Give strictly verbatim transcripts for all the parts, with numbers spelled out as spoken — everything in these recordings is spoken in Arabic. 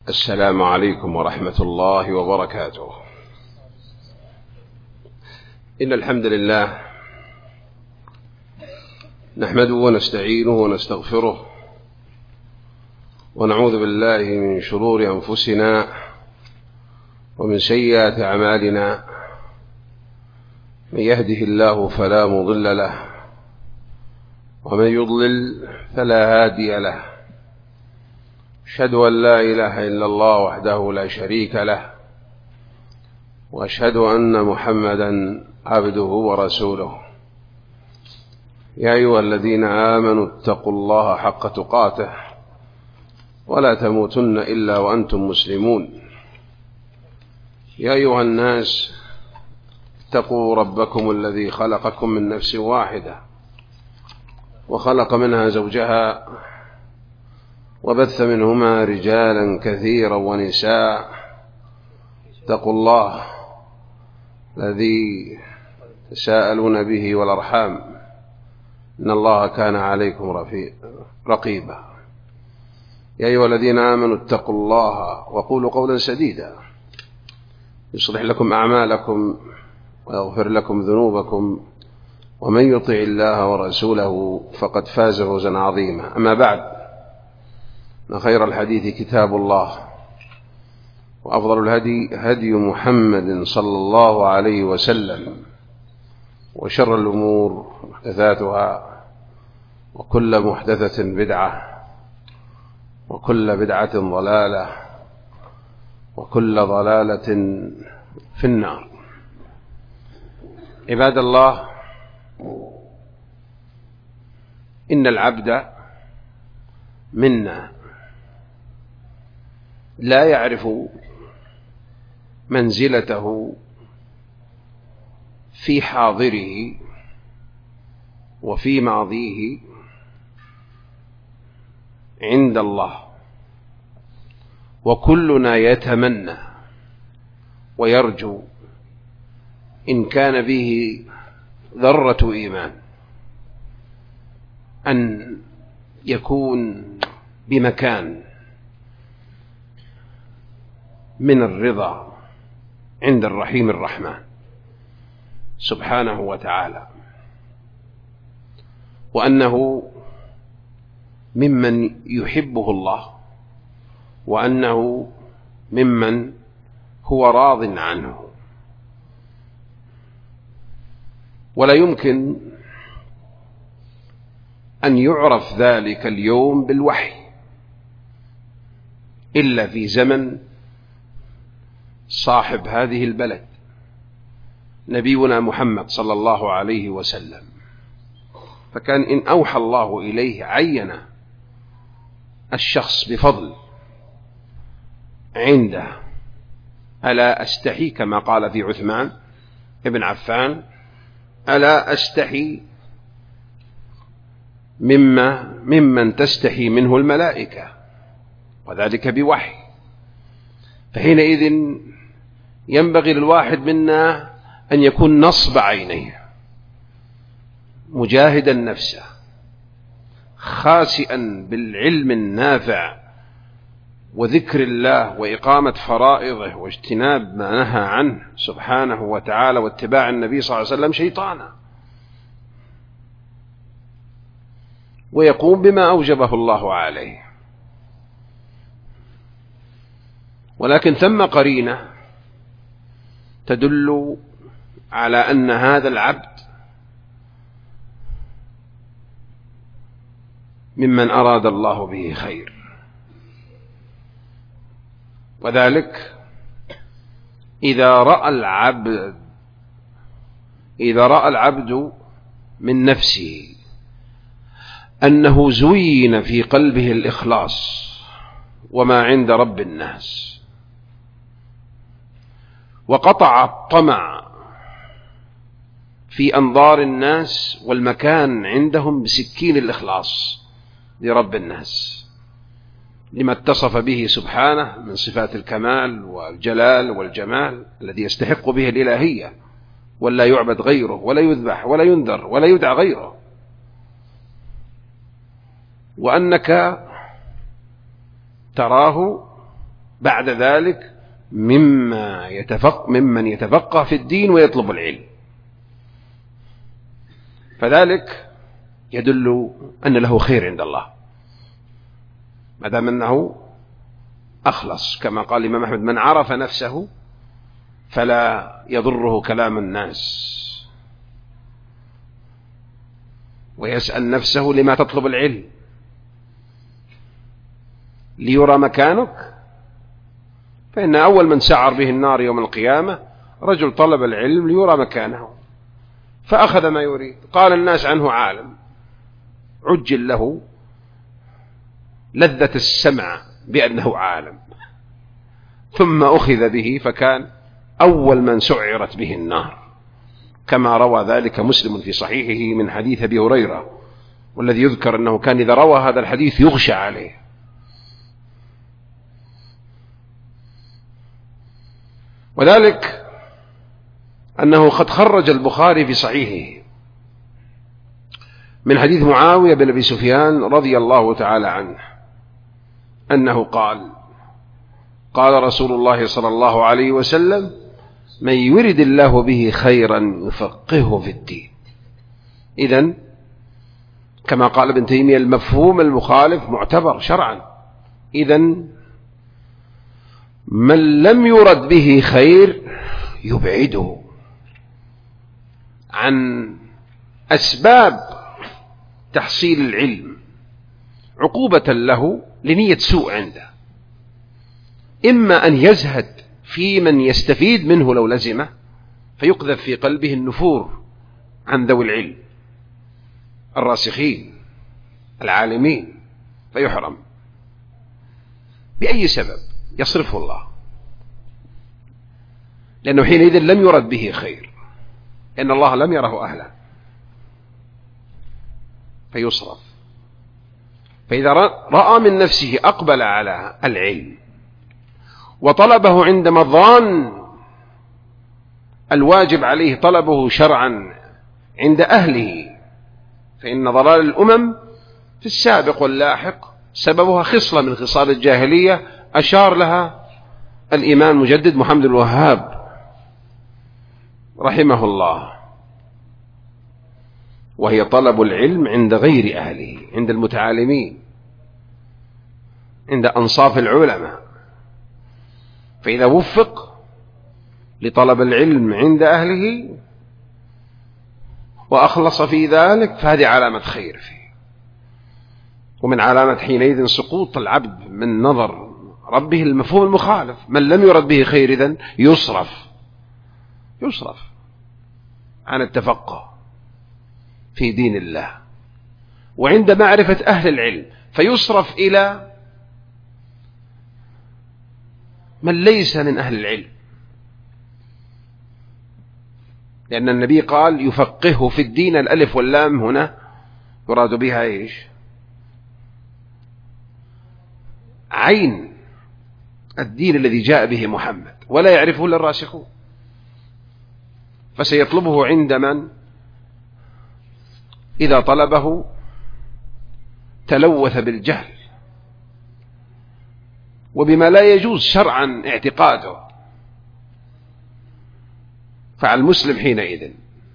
السلام عليكم ورحمة الله وبركاته. إن الحمد لله نحمده ونستعينه ونستغفره ونعوذ بالله من شرور أنفسنا ومن سيئات أعمالنا. من يهده الله فلا مضل له ومن يضلل فلا هادي له. أشهد أن لا إله إلا الله وحده لا شريك له، وأشهد أن محمدا عبده ورسوله. يا أيها الذين آمنوا اتقوا الله حق تقاته ولا تموتن إلا وأنتم مسلمون. يا أيها الناس اتقوا ربكم الذي خلقكم من نفس واحدة وخلق منها زوجها وبث منهما رجالا كثيرا ونساء. اتقوا الله الذي تساءلون به والأرحام إن الله كان عليكم رقيبا. يا أيها الذين آمنوا اتقوا الله وقولوا قولا سديدا يصلح لكم أعمالكم ويغفر لكم ذنوبكم، ومن يطع الله ورسوله فقد فاز فوزا عظيما. أما بعد، خير الحديث كتاب الله، وأفضل الهدي هدي محمد صلى الله عليه وسلم، وشر الأمور محدثاتها، وكل محدثة بدعة، وكل بدعة ضلالة، وكل ضلالة في النار. عباد الله، إن العبد منا لا يعرف منزلته في حاضره وفي ماضيه عند الله، وكلنا يتمنى ويرجو إن كان به ذرة إيمان أن يكون بمكان من الرضا عند الرحيم الرحمن سبحانه وتعالى، وأنه ممن يحبه الله، وأنه ممن هو راض عنه. ولا يمكن أن يعرف ذلك اليوم بالوحي إلا في زمن صاحب هذه البلد نبينا محمد صلى الله عليه وسلم. فكان إن أوحى الله إليه عين الشخص بفضل عنده. ألا أستحي كما قال في عثمان ابن عفان: ألا أستحي مما ممن تستحي منه الملائكة، وذلك بوحي. فحينئذ ينبغي للواحد منا أن يكون نصب عينيه، مجاهدا نفسه، خاسئا بالعلم النافع وذكر الله وإقامة فرائضه واجتناب ما نهى عنه سبحانه وتعالى واتباع النبي صلى الله عليه وسلم شيطانا، ويقوم بما أوجبه الله عليه. ولكن ثم قرينة تدل على أن هذا العبد ممن أراد الله به خير، وذلك إذا رأى العبد إذا رأى العبد من نفسه أنه زين في قلبه الإخلاص وما عند رب الناس، وقطع الطمع في أنظار الناس والمكان عندهم بسكين الإخلاص لرب الناس، لما اتصف به سبحانه من صفات الكمال والجلال والجمال الذي يستحق به الإلهية، ولا يعبد غيره، ولا يذبح ولا ينذر ولا يدعى غيره. وأنك تراه بعد ذلك مما يتفق ممن يتفقه في الدين ويطلب العلم. فذلك يدل أن له خير عند الله ما دام أنه أخلص، كما قال الإمام أحمد: من عرف نفسه فلا يضره كلام الناس. ويسأل نفسه: لما تطلب العلم؟ ليرى مكانك؟ فإن أول من سعر به النار يوم القيامة رجل طلب العلم ليرى مكانه فأخذ ما يريد، قال الناس عنه عالم، عجل له لذة السمع بأنه عالم، ثم أخذ به فكان أول من سعرت به النار، كما روى ذلك مسلم في صحيحه من حديث أبي هريرة، والذي يذكر أنه كان إذا روى هذا الحديث يغشى عليه. وذلك أنه قد خرج البخاري في صحيحه من حديث معاوية بن أبي سفيان رضي الله تعالى عنه أنه قال: قال رسول الله صلى الله عليه وسلم: من يرد الله به خيرا يفقهه في الدين. إذن كما قال ابن تيمية: المفهوم المخالف معتبر شرعا. إذن من لم يرد به خير يبعده عن أسباب تحصيل العلم عقوبة له لنية سوء عنده، إما أن يزهد في من يستفيد منه لو لزمه فيقذف في قلبه النفور عن ذوي العلم الراسخين العالمين فيحرم بأي سبب يصرفه الله، لأنه حينئذ لم يرد به خير، لأن الله لم يره أهلا فيصرف. فإذا رأى من نفسه أقبل على العلم وطلبه عند مظان الواجب عليه طلبه شرعا عند أهله، فإن ضلال الأمم في السابق واللاحق سببها خصلة من خصال الجاهلية أشار لها الإمام المجدد محمد الوهاب رحمه الله، وهي طلب العلم عند غير أهله، عند المتعالمين، عند أنصاف العلماء. فإذا وفق لطلب العلم عند أهله وأخلص في ذلك فهذه علامة خير فيه، ومن علامة حينئذ سقوط العبد من نظر ربه المفهوم المخالف. من لم يرد به خير إذن يصرف يصرف عن التفقه في دين الله، وعند معرفة أهل العلم فيصرف إلى من ليس من أهل العلم، لأن النبي قال: يفقهه في الدين. الألف واللام هنا يراد بها إيش؟ عين الدين الذي جاء به محمد، ولا يعرفه إلا الراسخون، فسيطلبه عند من إذا طلبه تلوث بالجهل وبما لا يجوز شرعا اعتقاده. فعلى المسلم حينئذ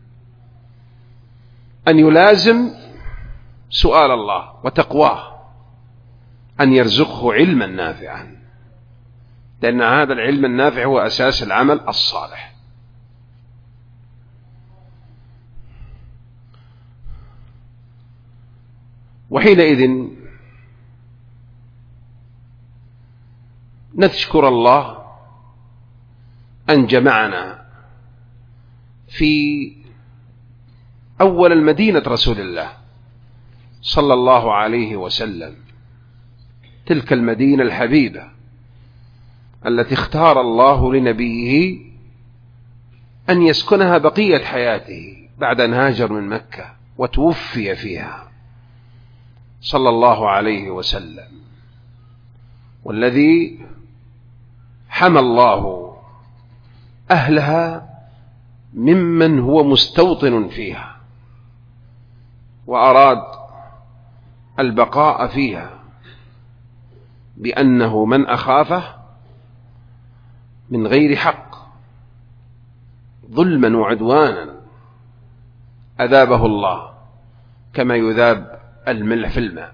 أن يلازم سؤال الله وتقواه، أن يرزقه علما نافعا، لأن هذا العلم النافع هو أساس العمل الصالح. وحينئذ نشكر الله أن جمعنا في أول المدينة رسول الله صلى الله عليه وسلم، تلك المدينة الحبيبة التي اختار الله لنبيه أن يسكنها بقية حياته بعد أن هاجر من مكة وتوفي فيها صلى الله عليه وسلم، والذي حمى الله أهلها ممن هو مستوطن فيها وأراد البقاء فيها، بأنه من أخافه من غير حق ظلما وعدوانا أذابه الله كما يذاب الملح في الماء.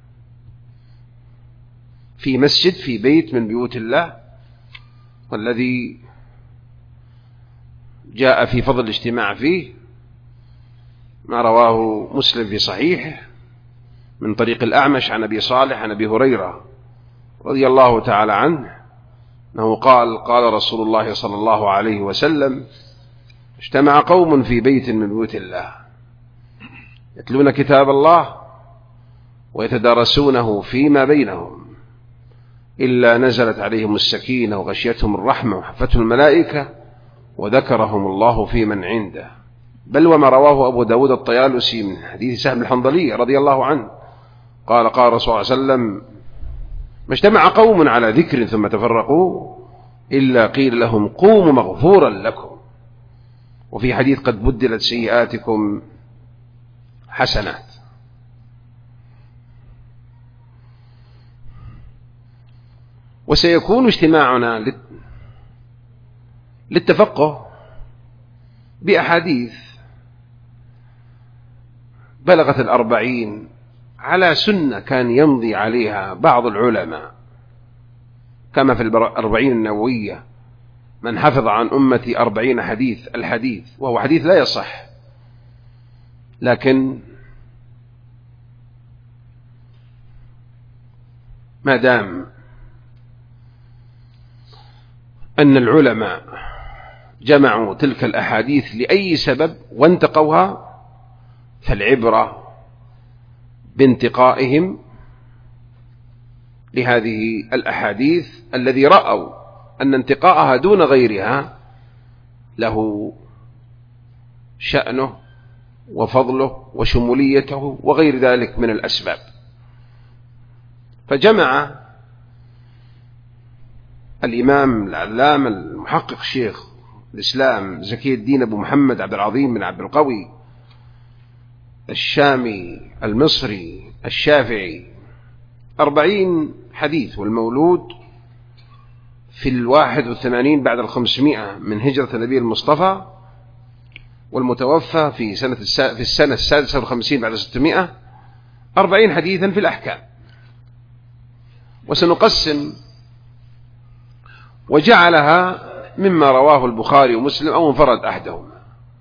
في مسجد في بيت من بيوت الله، والذي جاء في فضل الاجتماع فيه ما رواه مسلم في صحيحه من طريق الأعمش عن أبي صالح عن أبي هريرة رضي الله تعالى عنه أنه قال: قال رسول الله صلى الله عليه وسلم: اجتمع قوم في بيت من بيوت الله يتلون كتاب الله ويتدارسونه فيما بينهم إلا نزلت عليهم السكينة وغشيتهم الرحمة وحفتهم الملائكة وذكرهم الله في من عنده. بل وما رواه أبو داود الطيالسي من حديث سهل الحنظلي رضي الله عنه قال: قال رسول الله صلى الله عليه وسلم: ما اجتمع قوم على ذكر ثم تفرقوا إلا قيل لهم قوموا مغفورا لكم. وفي حديث: قد بدلت سيئاتكم حسنات. وسيكون اجتماعنا للتفقه بأحاديث بلغت الأربعين على سنة كان يمضي عليها بعض العلماء، كما في الأربعين النووية: من حفظ عن أمتي أربعين حديث، الحديث وهو حديث لا يصح، لكن ما دام أن العلماء جمعوا تلك الأحاديث لأي سبب وانتقوها، فالعبرة بانتقائهم لهذه الأحاديث الذي رأوا أن انتقاءها دون غيرها له شأنه وفضله وشموليته وغير ذلك من الأسباب. فجمع الإمام العلامة المحقق شيخ الإسلام زكي الدين أبو محمد عبد العظيم بن عبد القوي الشامي المصري الشافعي أربعين حديث، والمولود في الواحد والثمانين بعد الخمسمائة من هجرة النبي المصطفى، والمتوفى في سنة في السنة السادسة والخمسين بعد ستمائة، أربعين حديثا في الأحكام. وسنقسم وجعلها مما رواه البخاري ومسلم أو انفرد أحدهما.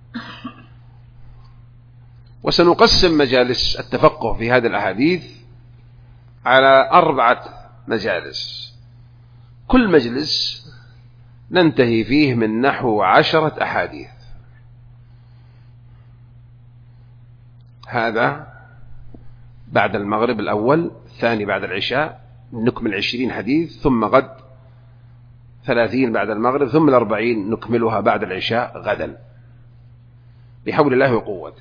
وسنقسم مجالس التفقه في هذه الأحاديث على أربعة مجالس، كل مجلس ننتهي فيه من نحو عشرة أحاديث. هذا بعد المغرب الأول، الثاني بعد العشاء نكمل عشرين حديث، ثم غد ثلاثين بعد المغرب، ثم الأربعين نكملها بعد العشاء غدا بحول الله وقوته.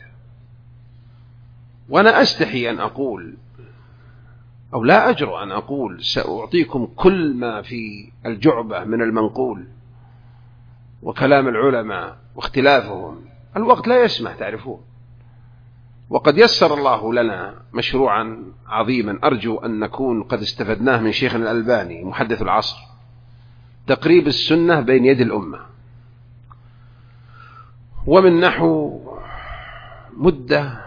وأنا أستحي أن أقول أو لا أجرؤ أن أقول سأعطيكم كل ما في الجعبة من المنقول وكلام العلماء واختلافهم، الوقت لا يسمح تعرفون. وقد يسر الله لنا مشروعا عظيما أرجو أن نكون قد استفدناه من شيخنا الألباني محدث العصر: تقريب السنة بين يد الأمة. ومن نحو مدة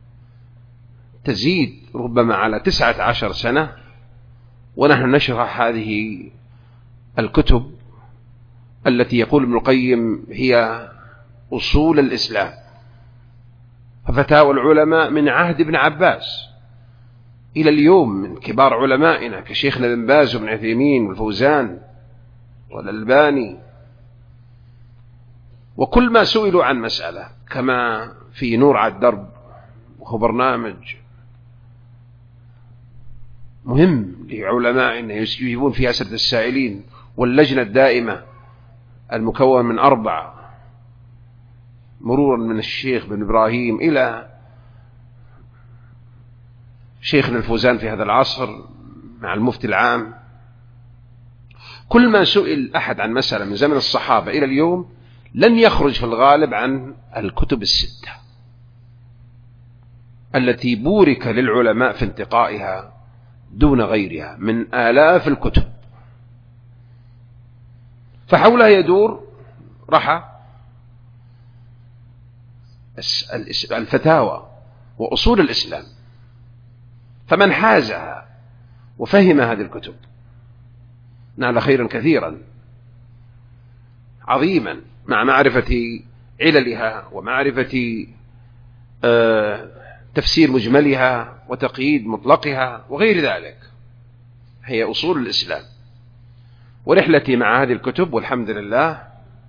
تزيد ربما على تسعة عشر سنة ونحن نشرح هذه الكتب التي يقول ابن القيم هي أصول الإسلام. ففتاوى العلماء من عهد ابن عباس إلى اليوم من كبار علمائنا كشيخنا بن باز وابن عثيمين والفوزان والألباني، وكل ما سئلوا عن مسألة، كما في نور على الدرب وهو برنامج مهم لعلمائنا يجيبون فيها أسئلة السائلين، واللجنة الدائمة المكون من أربعة مرورا من الشيخ بن إبراهيم إلى شيخنا الفوزان في هذا العصر مع المفتي العام. كل ما سئل أحد عن مسألة من زمن الصحابة إلى اليوم لن يخرج في الغالب عن الكتب الستة التي بورك للعلماء في انتقائها دون غيرها من آلاف الكتب. فحولها يدور رحى الفتاوى وأصول الإسلام، فمن حازها وفهم هذه الكتب نال خيرا كثيرا عظيما، مع معرفة عللها ومعرفة تفسير مجملها وتقييد مطلقها وغير ذلك. هي أصول الإسلام. ورحلتي مع هذه الكتب والحمد لله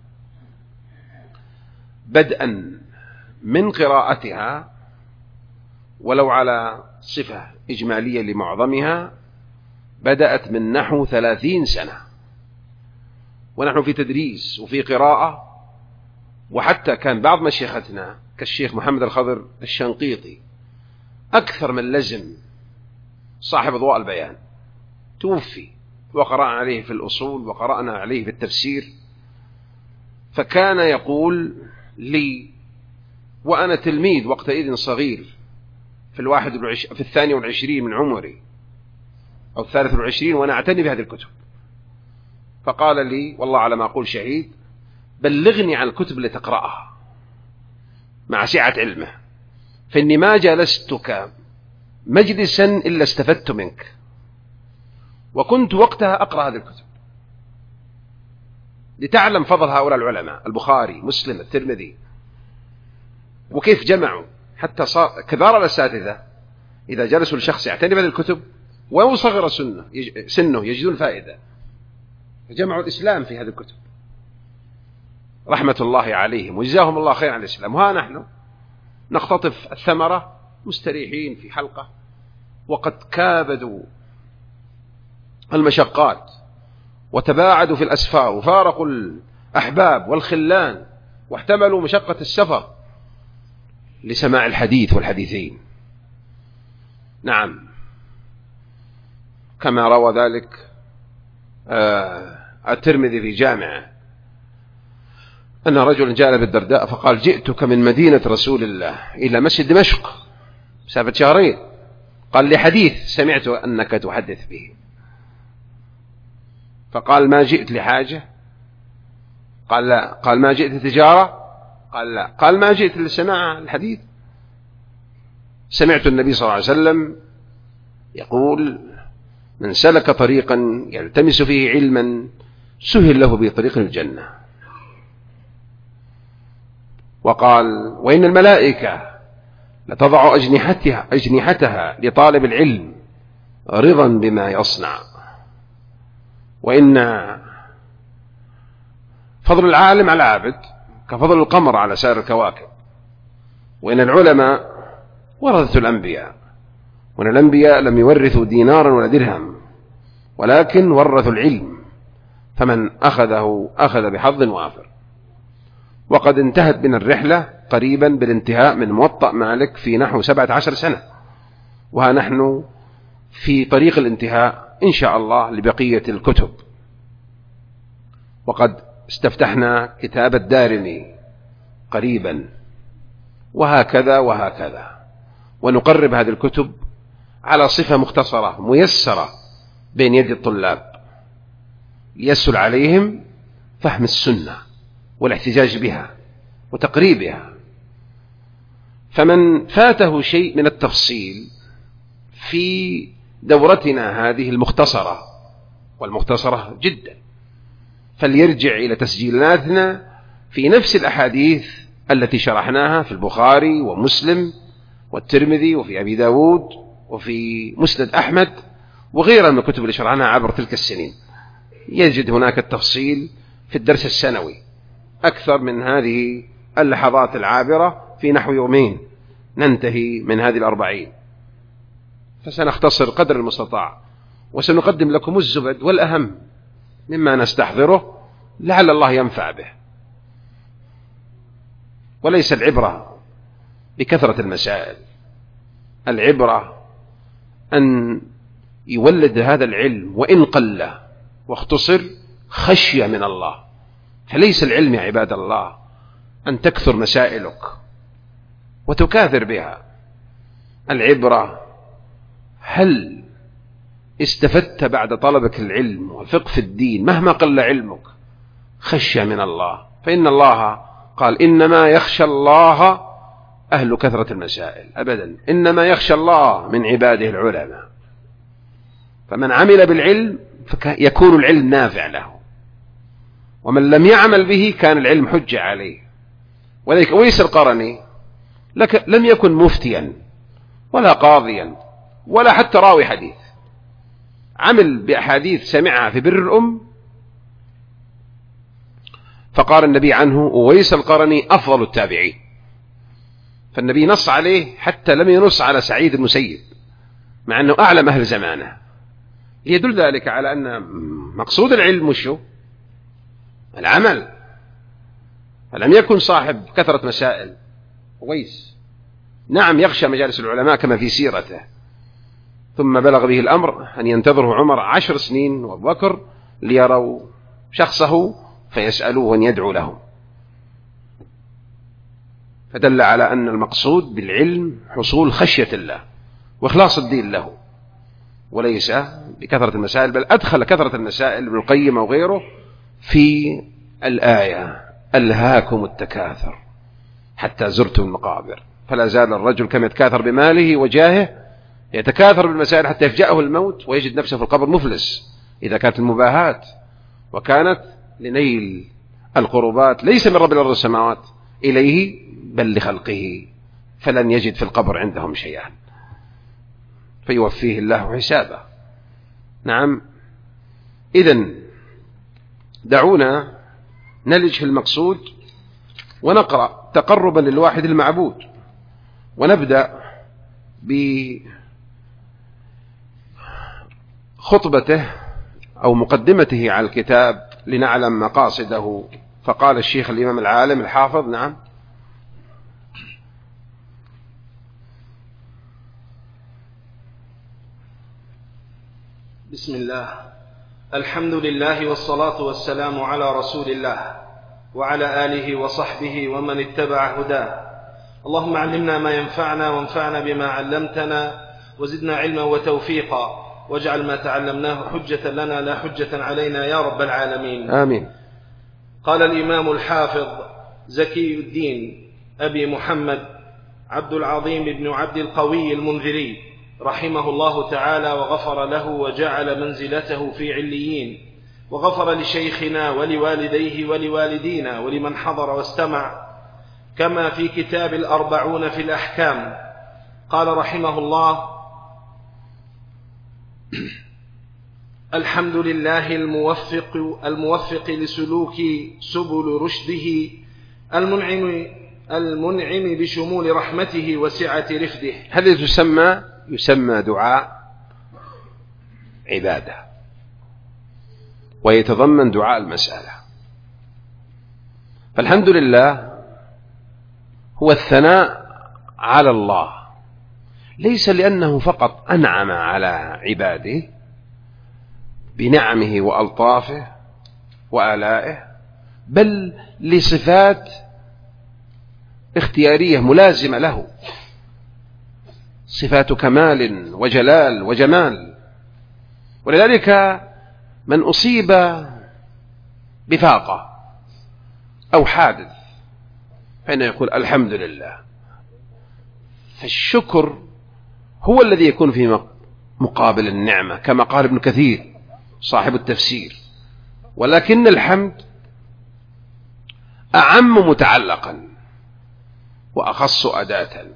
بدءا من قراءتها ولو على صفة إجمالية لمعظمها بدأت من نحو ثلاثين سنة، ونحن في تدريس وفي قراءة. وحتى كان بعض مشيختنا كالشيخ محمد الخضر الشنقيطي أكثر من لزم صاحب أضواء البيان، توفي وقرأنا عليه في الأصول وقرأنا عليه في التفسير. فكان يقول لي وأنا تلميذ وقتئذ صغير في الواحد والعش... في الثاني والعشرين من عمري أو الثالث والعشرين وأنا أعتني بهذه الكتب، فقال لي والله على ما أقول شهيد بلغني عن الكتب اللي تقرأها مع سعة علمه، فإني ما جلستك مجلسا إلا استفدت منك. وكنت وقتها أقرأ هذه الكتب لتعلم فضل هؤلاء العلماء البخاري مسلم الترمذي وكيف جمعوا، حتى صار كبار الأساتذة إذا جلسوا لشخص يعتني بهذه الكتب ولو صغر سنه سنه يجدون فائدة، فجمعوا الإسلام في هذه الكتب رحمة الله عليهم وجزاهم الله خير عن الإسلام. وها نحن نختطف الثمرة مستريحين في حلقة وقد كابدوا المشقات وتباعدوا في الأسفار وفارقوا الأحباب والخلان واحتملوا مشقة السفر لسماع الحديث والحديثين. نعم، كما روى ذلك الترمذي في جامعه أن رجل جاء بالدرداء فقال جئتك من مدينة رسول الله إلى مسجد دمشق مسافة شهرين، قال لي حديث سمعت أنك تحدث به. فقال ما جئت لحاجة؟ قال لا. قال ما جئت تجارة؟ قال لا. قال ما جئت لسماع الحديث؟ سمعت النبي صلى الله عليه وسلم يقول من سلك طريقا يلتمس فيه علما سهل له به طريق الجنة. وقال وإن الملائكة لتضع أجنحتها, أجنحتها لطالب العلم رضا بما يصنع، وإن فضل العالم على العابد كفضل القمر على سائر الكواكب، وإن العلماء ورثة الأنبياء، وإن الأنبياء لم يورثوا دينارا ولا درهم ولكن ورثوا العلم، فمن أخذه أخذ بحظ وافر. وقد انتهت بنا الرحلة قريبا بالانتهاء من موطأ مالك في نحو سبعة عشر سنة، وها نحن في طريق الانتهاء إن شاء الله لبقية الكتب. وقد استفتحنا كتاب الدارمي قريبا، وهكذا وهكذا، ونقرب هذه الكتب على صفة مختصرة ميسرة بين يد الطلاب يسهل عليهم فهم السنة والاحتجاج بها وتقريبها. فمن فاته شيء من التفصيل في دورتنا هذه المختصرة والمختصرة جدا فليرجع إلى تسجيلاتنا في نفس الأحاديث التي شرحناها في البخاري ومسلم والترمذي وفي أبي داود وفي مسند أحمد وغيرها من الكتب اللي شرحناها عبر تلك السنين. يجد هناك التفصيل في الدرس السنوي أكثر من هذه اللحظات العابرة في نحو يومين ننتهي من هذه الأربعين، فسنختصر قدر المستطاع وسنقدم لكم الزبد والأهم مما نستحضره لعل الله ينفع به. وليس العبرة بكثرة المسائل، العبرة أن يولد هذا العلم وإن قل واختصر خشية من الله. فليس العلم يا عباد الله أن تكثر مسائلك وتكاثر بها، العبرة هل استفدت بعد طلبك العلم والفقه في الدين مهما قل علمك خشية من الله، فإن الله قال إنما يخشى الله أهل كثرة المسائل، أبدا، إنما يخشى الله من عباده العلماء. فمن عمل بالعلم يكون العلم نافع له، ومن لم يعمل به كان العلم حجة عليه. ولذلك أويس القرني لك لم يكن مفتيا ولا قاضيا ولا حتى راوي حديث، عمل بأحاديث سمعها في بر الأم، فقال النبي عنه أويس القرني أفضل التابعين، فالنبي نص عليه حتى لم ينص على سعيد المسيب مع أنه أعلم أهل زمانه، يدل ذلك على أن مقصود العلم وشو؟ العمل. فلم يكن صاحب كثرة مسائل أويس، نعم يخشى مجالس العلماء كما في سيرته، ثم بلغ به الأمر أن ينتظره عمر عشر سنين وأبو بكر ليروا شخصه فيسألوه وأن يدعو لهم، فدل على أن المقصود بالعلم حصول خشية الله وإخلاص الدين له، وليس بكثرة المسائل. بل أدخل كثرة المسائل ابن القيم وغيره في الآية ألهاكم التكاثر حتى زرتم المقابر، فلا زال الرجل كما يتكاثر بماله وجاهه يتكاثر بالمسائل حتى يفجأه الموت ويجد نفسه في القبر مفلس، إذا كانت المباهات وكانت لنيل القربات ليس من رب الأرض والسماوات إليه بل لخلقه، فلن يجد في القبر عندهم شيئا فيوفيه الله حسابه. نعم، إذن دعونا نلج في المقصود ونقرأ تقربا للواحد المعبود، ونبدأ بخطبته أو مقدمته على الكتاب لنعلم مقاصده. فقال الشيخ الإمام العالم الحافظ، نعم، بسم الله، الحمد لله والصلاة والسلام على رسول الله وعلى آله وصحبه ومن اتبع هداه. اللهم علمنا ما ينفعنا وانفعنا بما علمتنا وزدنا علما وتوفيقا، واجعل ما تعلمناه حجة لنا لا حجة علينا يا رب العالمين، آمين. قال الإمام الحافظ زكي الدين أبي محمد عبد العظيم بن عبد القوي المنذري رحمه الله تعالى وغفر له وجعل منزلته في عليين، وغفر لشيخنا ولوالديه ولوالدينا ولمن حضر واستمع، كما في كتاب الأربعون في الأحكام. قال رحمه الله: الحمد لله الموفق الموفق لسلوك سبل رشده، المنعم المنعم بشمول رحمته وسعة رفده. هذه تسمى يسمى دعاء عبادة، ويتضمن دعاء المسألة. فالحمد لله هو الثناء على الله، ليس لأنه فقط أنعم على عباده بنعمه وألطافه وآلائه، بل لصفات اختيارية ملازمة له، صفات كمال وجلال وجمال. ولذلك من أصيب بفاقة أو حادث فإنه يقول الحمد لله، فالشكر هو الذي يكون في مقابل النعمة، كما قال ابن كثير صاحب التفسير. ولكن الحمد أعم متعلقا وأخص أداة،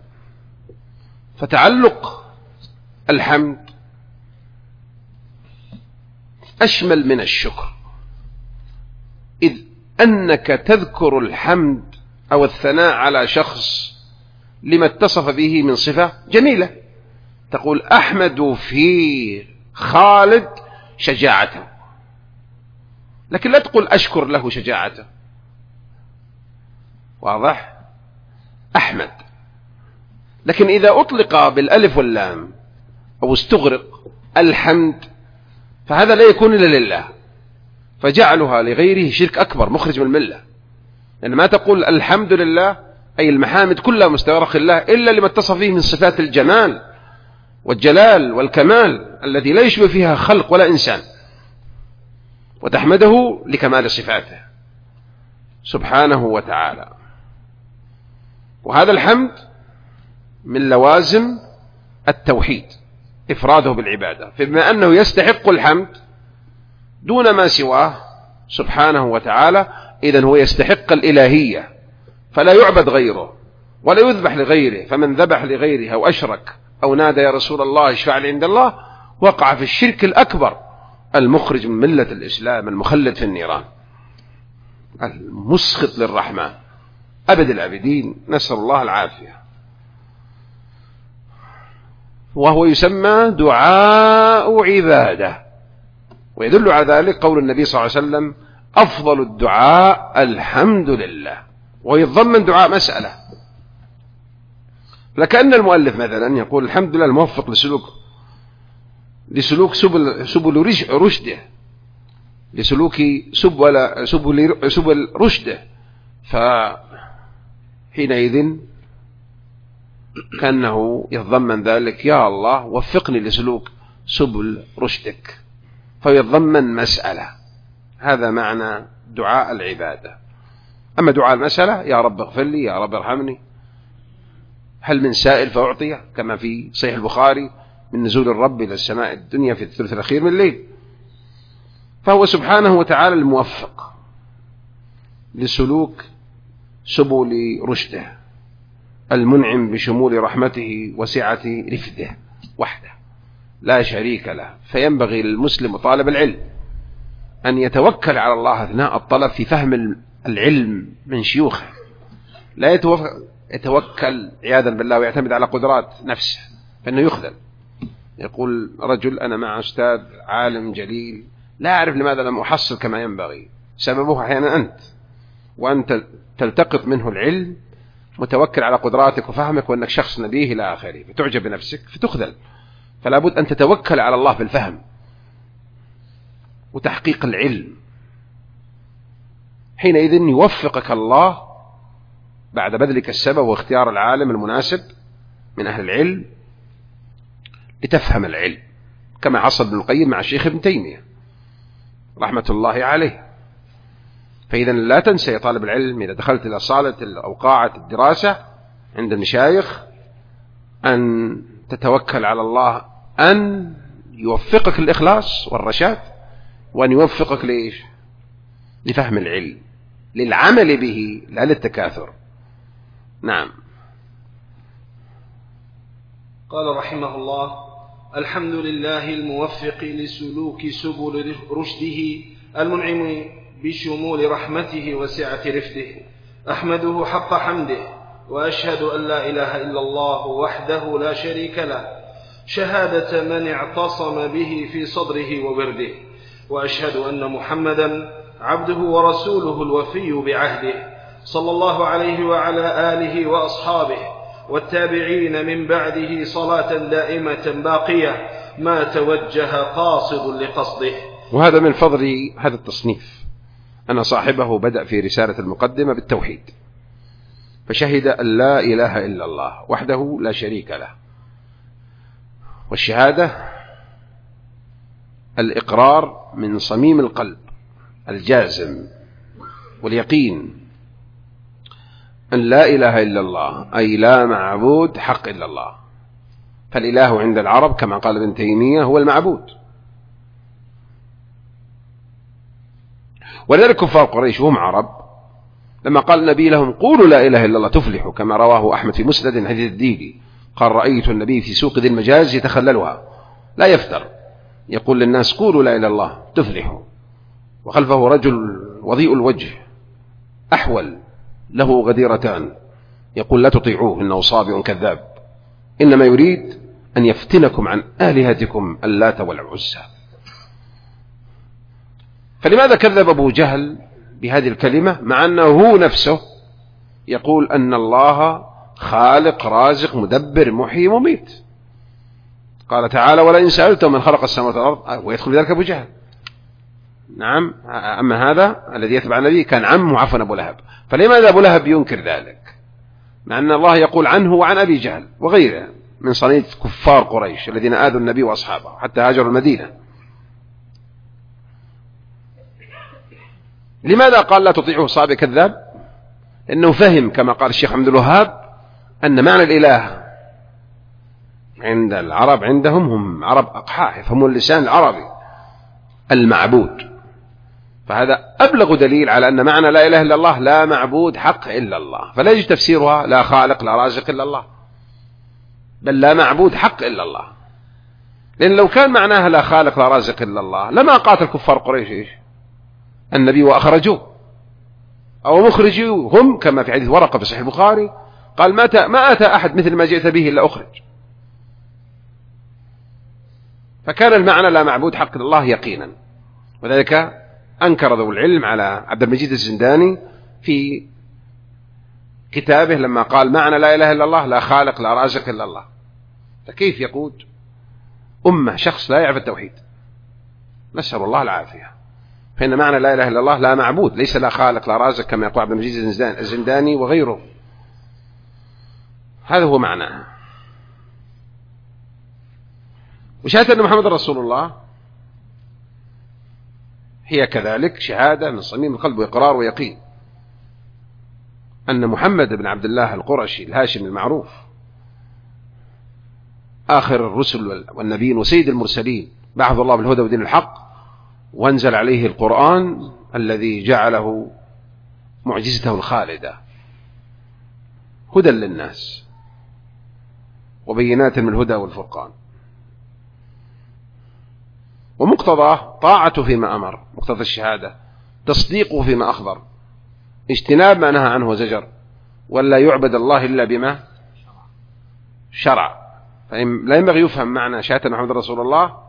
فتعلق الحمد أشمل من الشكر، إذ أنك تذكر الحمد أو الثناء على شخص لما اتصف به من صفة جميلة، تقول أحمد في خالد شجاعته، لكن لا تقول أشكر له شجاعته. واضح؟ أحمد، لكن إذا أطلق بالألف واللام أو استغرق الحمد فهذا لا يكون إلا لله، فجعلها لغيره شرك أكبر مخرج من الملة. لأن ما تقول الحمد لله أي المحامد كلها مستغرق الله إلا لما اتصف فيه من صفات الجمال والجلال والكمال التي لا يشبه فيها خلق ولا إنسان، وتحمده لكمال صفاته. سبحانه وتعالى. وهذا الحمد من لوازم التوحيد، إفراده بالعبادة، فبما أنه يستحق الحمد دون ما سواه سبحانه وتعالى، إذن هو يستحق الإلهية، فلا يعبد غيره ولا يذبح لغيره. فمن ذبح لغيره أو أشرك أو نادى يا رسول الله اشفع لي عند الله وقع في الشرك الأكبر المخرج من ملة الإسلام المخلد في النيران المسخط للرحمن أبد الأبدين، نسأل الله العافية. وهو يسمى دعاء عبادة، ويدل على ذلك قول النبي صلى الله عليه وسلم أفضل الدعاء الحمد لله، ويتضمن دعاء مسألة. لكأن المؤلف مثلا يقول الحمد لله الموفق لسلوك لسلوك سبل, سبل رشده لسلوك سبل, سبل, سبل رشده، فحينئذ كأنه يتضمن ذلك يا الله وفقني لسلوك سبل رشدك، فيتضمن مسألة. هذا معنى دعاء العبادة. أما دعاء المسألة يا رب اغفر لي يا رب ارحمني، هل من سائل فأعطيه، كما في صحيح البخاري من نزول الرب إلى السماء الدنيا في الثلث الأخير من الليل. فهو سبحانه وتعالى الموفق لسلوك سبل رشده، المنعم بشمول رحمته وسعة رفده وحده لا شريك له. فينبغي للمسلم وطالب العلم أن يتوكل على الله أثناء الطلب في فهم العلم من شيوخه، لا يتوكل عياذا بالله ويعتمد على قدرات نفسه فإنه يخذل. يقول رجل أنا مع أستاذ عالم جليل لا أعرف لماذا لم أحصل كما ينبغي، سببه أحيانا أنت، وأنت تلتقط منه العلم متوكل على قدراتك وفهمك وأنك شخص نبيه إلى آخره، فتعجب بنفسك فتخذل. فلا بد أن تتوكل على الله في الفهم وتحقيق العلم، حينئذ يوفقك الله بعد بذلك السبب واختيار العالم المناسب من أهل العلم لتفهم العلم، كما حصل ابن القيم مع الشيخ ابن تيمية رحمة الله عليه. فإذا لا تنسى يا طالب العلم إذا دخلت إلى صالة أو قاعة الدراسة عند المشايخ أن تتوكل على الله أن يوفقك الإخلاص والرشاد، وأن يوفقك ليش؟ لفهم العلم، للعمل به لا للتكاثر. نعم. قال رحمه الله: الحمد لله الموفق لسلوك سبل رشده المنعم بشمول رحمته وسعة رفده، أحمده حق حمده، وأشهد أن لا إله إلا الله وحده لا شريك له شهادة من اعتصم به في صدره وورده، وأشهد أن محمدا عبده ورسوله الوفي بعهده، صلى الله عليه وعلى آله وأصحابه والتابعين من بعده صلاة دائمة باقية ما توجه قاصد لقصده. وهذا من فضل هذا التصنيف أن صاحبه بدأ في رسالة المقدمة بالتوحيد، فشهد أن لا إله إلا الله وحده لا شريك له، والشهادة الإقرار من صميم القلب الجازم واليقين أن لا إله إلا الله، أي لا معبود حق إلا الله. فالإله عند العرب كما قال ابن تيمية هو المعبود، ولذلك كفار قريش وهم عرب لما قال النبي لهم قولوا لا إله إلا الله تفلحوا، كما رواه أحمد في مسند حديث الديلي قال رأيت النبي في سوق ذي المجاز يتخللها لا يفتر يقول للناس قولوا لا إله إلا الله تفلحوا، وخلفه رجل وضيء الوجه أحول له غديرتان يقول لا تطيعوه إنه صابئ كذاب، إنما يريد أن يفتنكم عن آلهتكم اللات والعزى. فلماذا كذب أبو جهل بهذه الكلمة مع أنه هو نفسه يقول أن الله خالق رازق مدبر محيي مميت؟ قال تعالى ولئن سألتم من خلق السماوات والأرض، ويدخل ذلك أبو جهل. نعم. أما هذا الذي يتبع النبي كان عمه عفوا أبو لهب، فلماذا أبو لهب ينكر ذلك مع أن الله يقول عنه وعن أبي جهل وغيره من صنيف كفار قريش الذين آذوا النبي وأصحابه حتى هاجروا المدينة؟ لماذا قال لا تطيعه صابئ كذاب؟ لأنه فهم كما قال الشيخ عبد الوهاب أن معنى الإله عند العرب عندهم هم عرب أقحاء يفهمون اللسان العربي المعبود، فهذا أبلغ دليل على أن معنى لا إله إلا الله لا معبود حق إلا الله، فلا يجب تفسيرها لا خالق لا رازق إلا الله، بل لا معبود حق إلا الله. لأن لو كان معناها لا خالق لا رازق إلا الله لما قاتل كفار قريش إيش النبي وأخرجوه أو مخرجوه هم، كما في حديث ورقة في صحيح البخاري قال ما ما أتى أحد مثل ما جئت به إلا أخرج. فكان المعنى لا معبود حق إلا الله يقينا، وذلك أنكر ذو العلم على عبد المجيد الزنداني في كتابه لما قال معنى لا إله إلا الله لا خالق لا رازق إلا الله. فكيف يقود أمة شخص لا يعرف التوحيد؟ نسأل الله العافية. فإن معنى لا إله إلا الله لا معبود، ليس لا خالق لا رازق كما يقول عبد المجيد الزنداني وغيره، هذا هو معناه. وشهادة أن محمد رسول الله هي كذلك شهادة من صميم القلب وإقرار ويقين أن محمد بن عبد الله القرشي الهاشمي المعروف آخر الرسل والنبيين وسيد المرسلين بعث الله بالهدى ودين الحق، وانزل عليه القرآن الذي جعله معجزته الخالدة هدى للناس وبينات من الهدى والفرقان. ومقتضاه طاعته فيما أمر، مقتضى الشهادة تصديقه فيما أخبر، اجتناب ما نهى عنه وزجر، ولا يعبد الله إلا بما شرع. فلا ينبغي يفهم معنى شهادة محمد رسول الله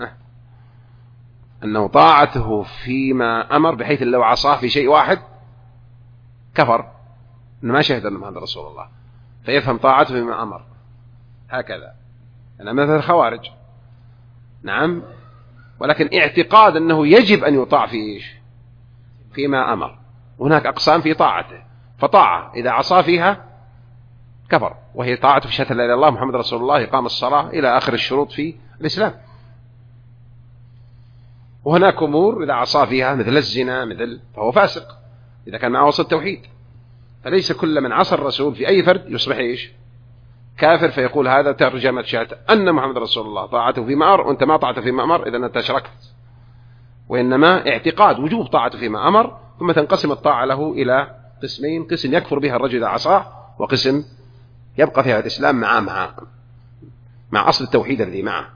أنه طاعته فيما أمر بحيث لو عصاه في شيء واحد كفر، أنه ما شهد أن محمد رسول الله، فيفهم طاعته فيما أمر هكذا. أنا مثل الخوارج نعم، ولكن اعتقاد أنه يجب أن يطاع في إيش فيما أمر. وهناك أقسام في طاعته، فطاعة إذا عصى فيها كفر، وهي طاعته في شهادة لا إله إلا الله محمد رسول الله إقام الصلاة إلى آخر الشروط في الإسلام. وهناك أمور إذا عصى فيها مثل الزنا مثل فهو فاسق إذا كان معه وصل التوحيد. فليس كل من عصى الرسول في أي فرد يصبح إيش كافر، فيقول هذا ترجمة شهادة أن محمد رسول الله طاعته فيما أمر وأنت ما طاعته فيما أمر إذا أنت أشركت. وإنما اعتقاد وجوب طاعته فيما أمر، ثم تنقسم الطاعة له إلى قسمين: قسم يكفر بها الرجل إذا عصاه، وقسم يبقى فيها الإسلام مع مع مع أصل التوحيد الذي معه.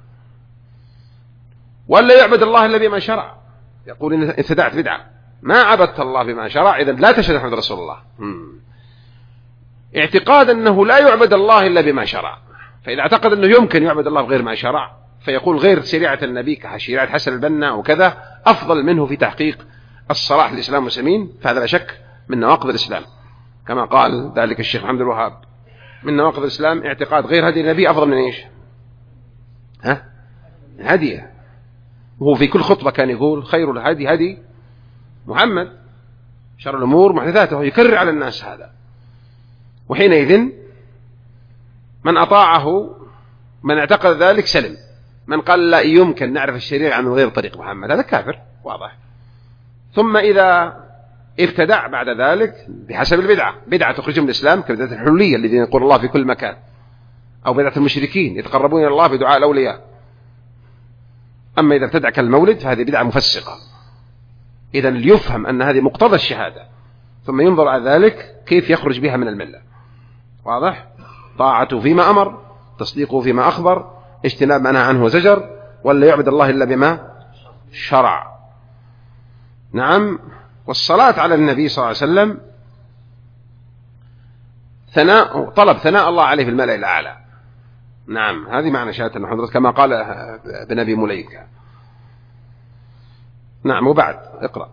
ولا يعبد الله إلا بما شرع، يقول إن ابتدعت بدعة ما عبدت الله بما شرع إذا لا تشهد محمد رسول الله. مم. اعتقاد أنه لا يعبد الله إلا بما شرع، فإذا اعتقد أنه يمكن يعبد الله بغير ما شرع فيقول غير شريعة النبي كشريعة حسن البنا وكذا أفضل منه في تحقيق الصلاح للإسلام والمسلمين، فهذا لا شك من نواقض الإسلام، كما قال ذلك الشيخ محمد الوهاب: من نواقض الإسلام اعتقاد غير هدي النبي أفضل من إيش؟ ها؟ هديه. وهو في كل خطبة كان يقول خير الهدي هدي محمد، شر الأمور محدثاتها، يكرر على الناس هذا. وحينئذ من أطاعه من اعتقد ذلك سلم، من قال لا يمكن نعرف الشريعة من غير طريق محمد هذا كافر واضح. ثم إذا ابتدع بعد ذلك بحسب البدعة، بدعة تخرجهم من الإسلام كبدعة الحلولية الذين يقول الله في كل مكان، أو بدعة المشركين يتقربون إلى الله بدعاء الأولياء. أما إذا ابتدع كالمولد فهذه بدعة مفسقة. إذن ليفهم أن هذه مقتضى الشهادة، ثم ينظر على ذلك كيف يخرج بها من الملة. واضح؟ طاعته فيما أمر، تصديقه فيما أخبر، اجتناب ما نهى عنه وزجر، ولا يعبد الله إلا بما شرع. نعم. والصلاة على النبي صلى الله عليه وسلم ثناء، طلب ثناء الله عليه في الملأ الأعلى. نعم، هذه معنى شهادة محمد كما قال ابن أبي مليكة. نعم. وبعد اقرأ.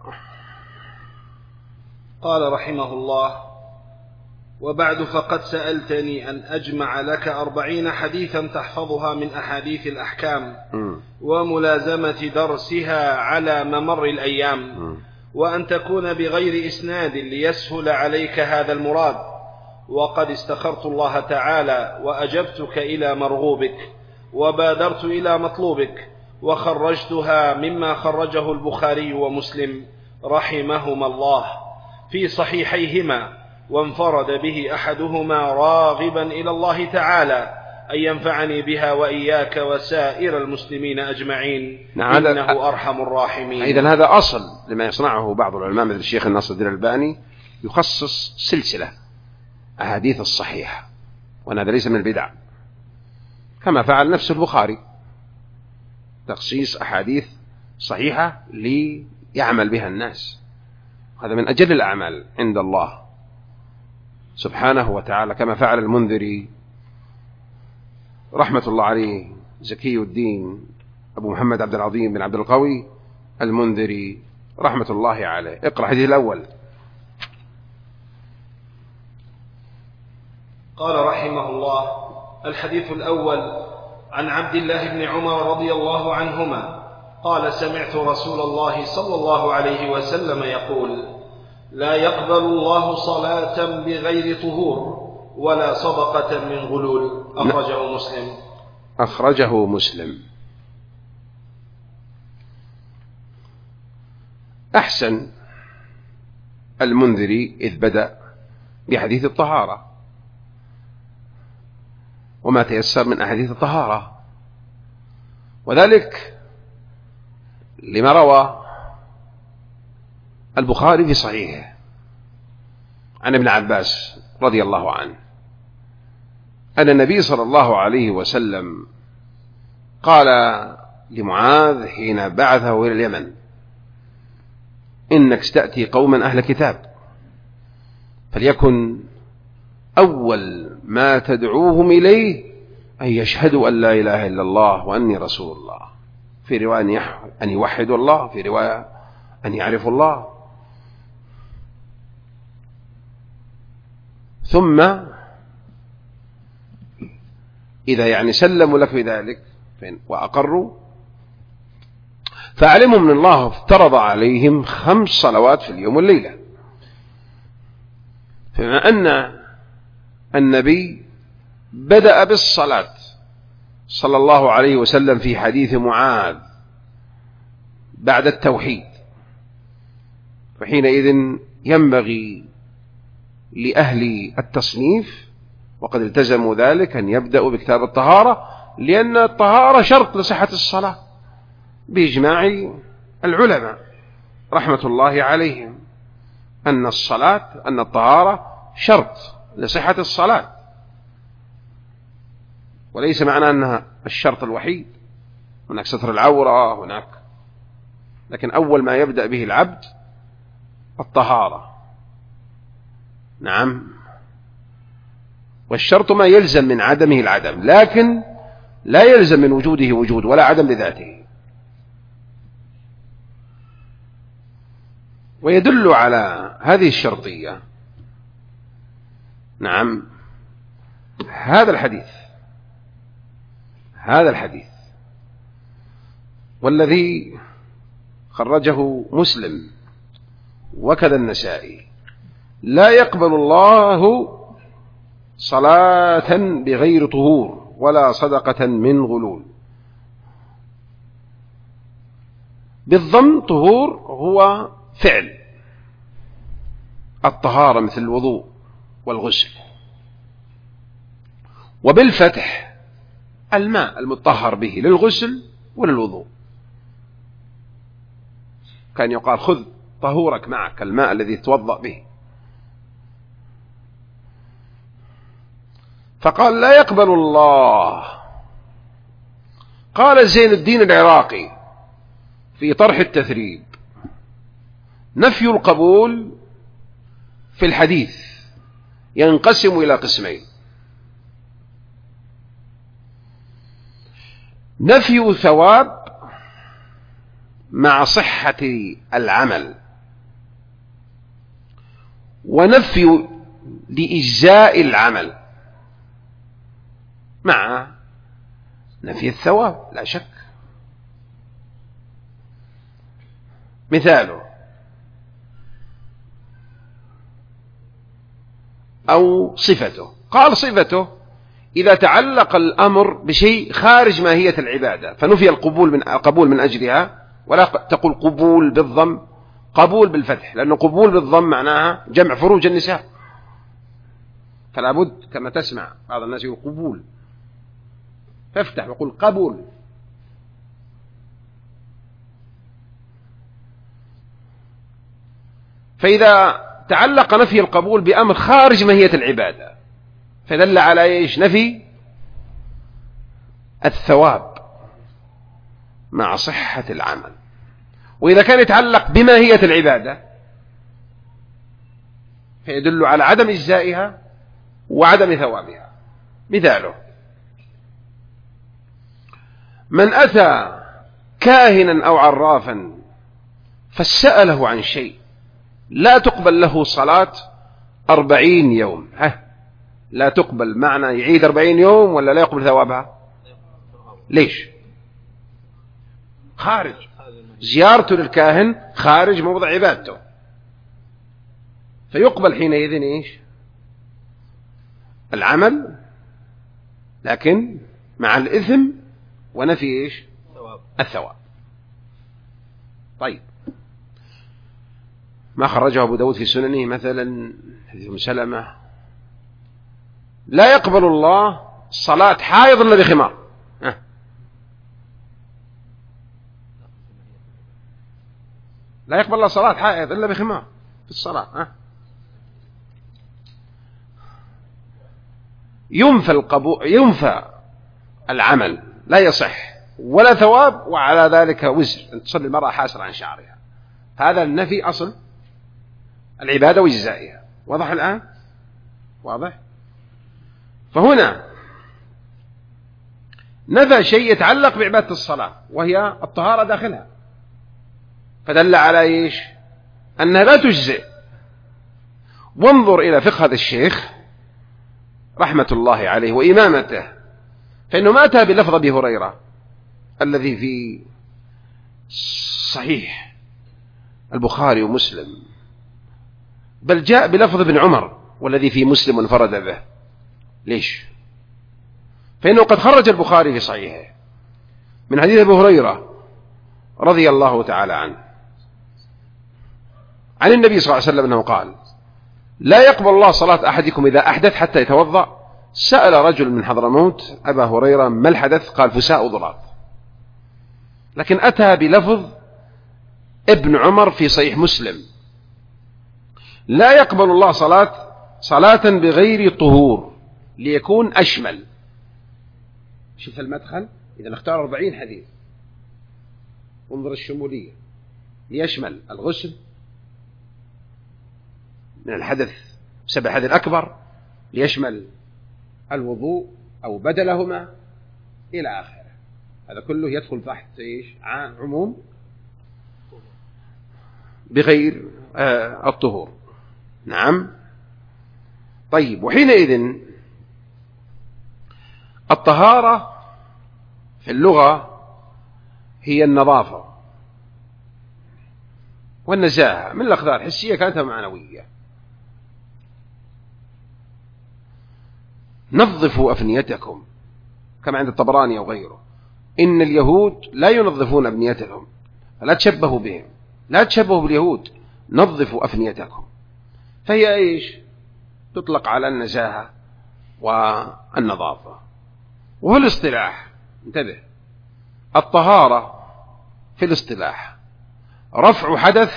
قال رحمه الله: وبعد فقد سألتني أن أجمع لك أربعين حديثا تحفظها من أحاديث الأحكام م. وملازمة درسها على ممر الأيام م. وأن تكون بغير إسناد ليسهل عليك هذا المراد، وقد استخرت الله تعالى وأجبتك إلى مرغوبك وبادرت إلى مطلوبك، وخرجتها مما خرجه البخاري ومسلم رحمهما الله في صحيحيهما، وانفرد به أحدهما راغبا إلى الله تعالى أن ينفعني بها وإياك وسائر المسلمين أجمعين، نعم، إنه أرحم الراحمين. إذن هذا أصل لما يصنعه بعض العلماء مثل الشيخ الناصر الدين الألباني، يخصص سلسلة أحاديث الصحيحة، وأن هذا ليس من البدع، كما فعل نفس البخاري، تخصيص أحاديث صحيحة ليعمل بها الناس. هذا من أجل الأعمال عند الله سبحانه وتعالى، كما فعل المنذري رحمة الله عليه، زكي الدين أبو محمد عبد العظيم بن عبد القوي المنذري رحمة الله عليه. اقرأ الحديث الأول. قال رحمه الله: الحديث الأول عن عبد الله بن عمر رضي الله عنهما قال: سمعت رسول الله صلى الله عليه وسلم يقول: لا يقبل الله صلاة بغير طهور ولا صدقة من غلول. أخرجه مسلم. أخرجه مسلم. أحسن المنذري إذ بدأ بحديث الطهارة وما تيسر من أحاديث الطهارة، وذلك لما روى البخاري في صحيحه عن ابن عباس رضي الله عنه أن النبي صلى الله عليه وسلم قال لمعاذ حين بعثه إلى اليمن: إنك ستأتي قوما أهل كتاب، فليكن أول ما تدعوهم إليه أن يشهدوا أن لا إله إلا الله وأني رسول الله، في رواية أن يوحدوا الله، في رواية أن يعرفوا الله، ثم إذا يعني سلموا لك بذلك وأقروا فأعلموا من الله افترض عليهم خمس صلوات في اليوم والليلة. فما أن النبي بدأ بالصلاة صلى الله عليه وسلم في حديث معاذ بعد التوحيد، فحينئذ ينبغي لأهل التصنيف وقد التزموا ذلك أن يبدأوا بكتاب الطهارة، لأن الطهارة شرط لصحة الصلاة بإجماع العلماء رحمة الله عليهم، أن الصلاة أن الطهارة شرط لصحة الصلاة، وليس معنى أنها الشرط الوحيد، هناك ستر العورة هناك، لكن أول ما يبدأ به العبد الطهارة. نعم، والشرط ما يلزم من عدمه العدم، لكن لا يلزم من وجوده وجود ولا عدم لذاته. ويدل على هذه الشرطية نعم هذا الحديث هذا الحديث والذي خرجه مسلم وكذا النسائي: لا يقبل الله صلاة بغير طهور ولا صدقة من غلول. بالضم طهور هو فعل الطهارة مثل الوضوء والغسل، وبالفتح الماء المطهر به للغسل وللوضوء، كان يقال خذ طهورك معك، الماء الذي توضأ به. فقال: لا يقبل الله. قال زين الدين العراقي في طرح التثريب: نفي القبول في الحديث ينقسم إلى قسمين: نفي ثواب مع صحة العمل، ونفي لإجزاء العمل مع نفي الثواب لا شك. مثاله: أو صفته. قال صفته إذا تعلق الأمر بشيء خارج ماهية العبادة فنفي القبول من القبول من أجلها، ولا تقول قبول بالضم، قبول بالفتح، لأنه قبول بالضم معناها جمع فروج النساء، فلا بد كما تسمع بعض الناس يقول قبول، فافتح وقل قبول. فإذا تعلق نفي القبول بأمر خارج ماهية العبادة فدل على إيش؟ نفي الثواب مع صحة العمل. وإذا كان يتعلق بماهية العبادة فيدل على عدم إجزائها وعدم ثوابها. مثاله: من أتى كاهنا أو عرافا فسأله عن شيء لا تقبل له صلاة أربعين يوم. ها، لا تقبل معنى يعيد أربعين يوم ولا لا يقبل ثوابها؟ ليش؟ خارج، زيارته للكاهن خارج موضع عبادته، فيقبل حينئذ إيش؟ العمل، لكن مع الإثم ونفي إيش؟ الثواب. طيب، ما خرجه أبو داود في سننه مثلا حديث أم سلمة: لا يقبل الله صلاة حائض إلا بخمار. أه. لا يقبل الله صلاة حائض إلا بخمار في الصلاة. أه. ينفى القبول، ينفى العمل، لا يصح ولا ثواب، وعلى ذلك وزر أن تصلي المرأة حاسرة عن شعرها. هذا النفي أصل العبادة وإجزائها. واضح الآن؟ واضح؟ فهنا نفى شيء يتعلق بعبادة الصلاة وهي الطهارة داخلها، فدل على إيش؟ أنها لا تجزئ. وانظر إلى فقه هذا الشيخ رحمة الله عليه وإمامته، فإنه ما أتى بلفظ أبي هريرة الذي في صحيح البخاري ومسلم، بل جاء بلفظ ابن عمر والذي في مسلم وانفرد به. ليش؟ فإنه قد خرج البخاري في صحيحه من حديث أبي هريرة رضي الله تعالى عنه عن النبي صلى الله عليه وسلم أنه قال: لا يقبل الله صلاة أحدكم إذا أحدث حتى يتوضأ. سأل رجل من حضرموت أبا هريرة: ما الحدث؟ قال: فساء ضراط. لكن أتى بلفظ ابن عمر في صحيح مسلم: لا يقبل الله صلاة صلاة بغير طهور، ليكون أشمل. شوف المدخل، إذا نختار أربعين حديث انظر الشمولية، ليشمل الغسل من الحدث بسبب الحدث الأكبر، ليشمل الوضوء أو بدلهما إلى آخره. هذا كله يدخل تحت إيش؟ عموم بغير آه الطهور. نعم. طيب، وحينئذ الطهارة في اللغة هي النظافة والنزاهة من الأقدار الحسية كانت معنوية. نظفوا أفنيتكم كما عند الطبراني أو غيره: إن اليهود لا ينظفون أفنيتهم، فلا تشبهوا بهم، لا تشبهوا باليهود، نظفوا أفنيتكم. فهي إيش؟ تطلق على النزاهة والنظافة. وهو الاصطلاح، انتبه، الطهارة في الاصطلاح رفع حدث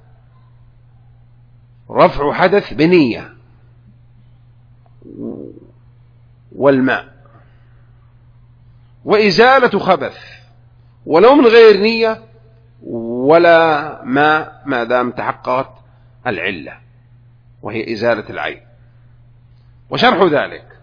رفع حدث بنية والماء، وإزالة خبث ولو من غير نية ولا ماء ما دام تحققت العلة وهي إزالة العين. وشرح ذلك: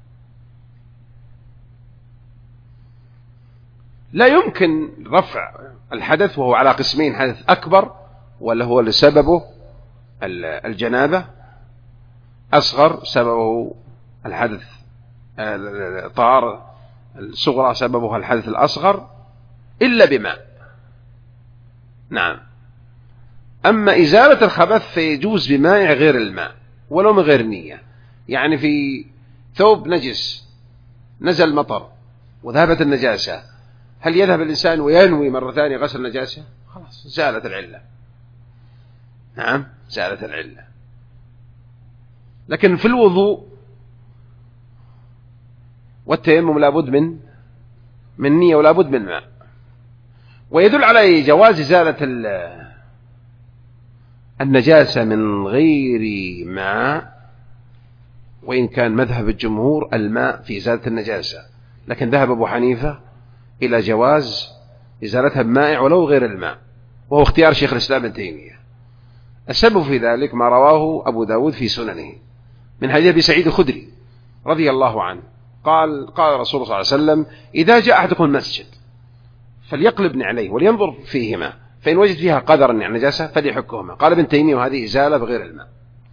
لا يمكن رفع الحدث وهو على قسمين: حدث أكبر ولا هو لسببه الجنابة، أصغر سببه الحدث الطهارة الصغرى سببها الحدث الأصغر، إلا بماء. نعم. أما إزالة الخبث فيجوز بماء غير الماء ولو من غير نية. يعني في ثوب نجس نزل مطر وذهبت النجاسة، هل يذهب الإنسان وينوي مرة ثانية غسل النجاسة؟ خلاص زالت العلة. نعم زالت العلة. لكن في الوضوء والتيمم لابد من من نية ولابد من ماء. ويدل على جواز إزالة النجاسة من غير ماء، وإن كان مذهب الجمهور الماء في إزالة النجاسة، لكن ذهب أبو حنيفة إلى جواز إزالتها بمائع ولو غير الماء، وهو اختيار شيخ الإسلام ابن تيمية. السبب في ذلك ما رواه أبو داود في سننه من حديث أبي سعيد الخدري رضي الله عنه قال قال رسول الله صلى الله عليه وسلم: إذا جاء أحدكم المسجد فليقلب عليه ولينظر فيهما، فإن وجد فيها قدرا يعني نجاسة فليحكهما. قال ابن تيمية: وهذه إزالة بغير الماء.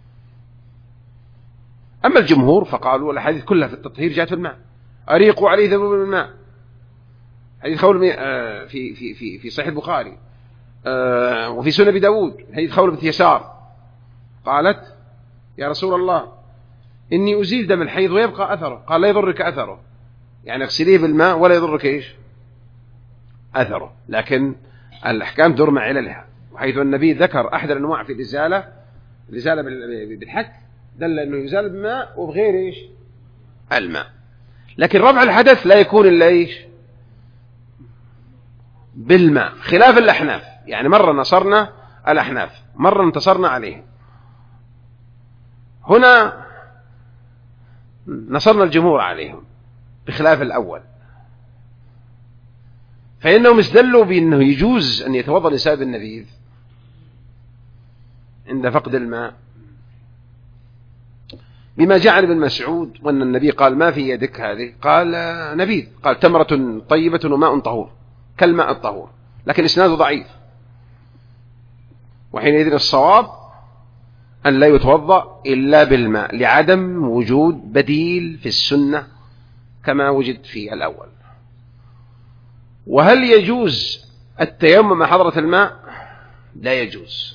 أما الجمهور فقالوا الأحاديث كلها في التطهير جاءت في الماء، أريقوا عليه ذنوب من الماء، حديث خول في في في في صحيح البخاري وفي سنن أبي داود حديث خول بنت يسار قالت: يا رسول الله إني أزيل دم الحيض ويبقى أثره. قال: لا يضرك أثره، يعني اغسليه بالماء ولا يضرك إيش أثره، لكن الأحكام تدور مع عللها. وحيث النبي ذكر أحد الأنواع في الإزالة، الإزالة بالحك، دل أنه يزال بالماء وبغير إيش الماء. لكن رفع الحدث لا يكون إلا إيش بالماء، خلاف الأحناف. يعني مرة نصرنا الأحناف، مرة انتصرنا عليهم. هنا نصرنا الجمهور عليهم بخلاف الأول، فإنهم استدلوا بأنه يجوز أن يتوضأ الإنسان بالنبيذ عند فقد الماء بما جاء عن ابن مسعود، وأن النبي قال: ما في يدك هذه؟ قال: نبيذ. قال: تمرة طيبة وماء طهور كالماء الطهور، لكن إسناده ضعيف. وحينئذ الصواب أن لا يتوضأ إلا بالماء لعدم وجود بديل في السنة كما وجد في الأول. وهل يجوز التيمم مع حضرة الماء؟ لا يجوز.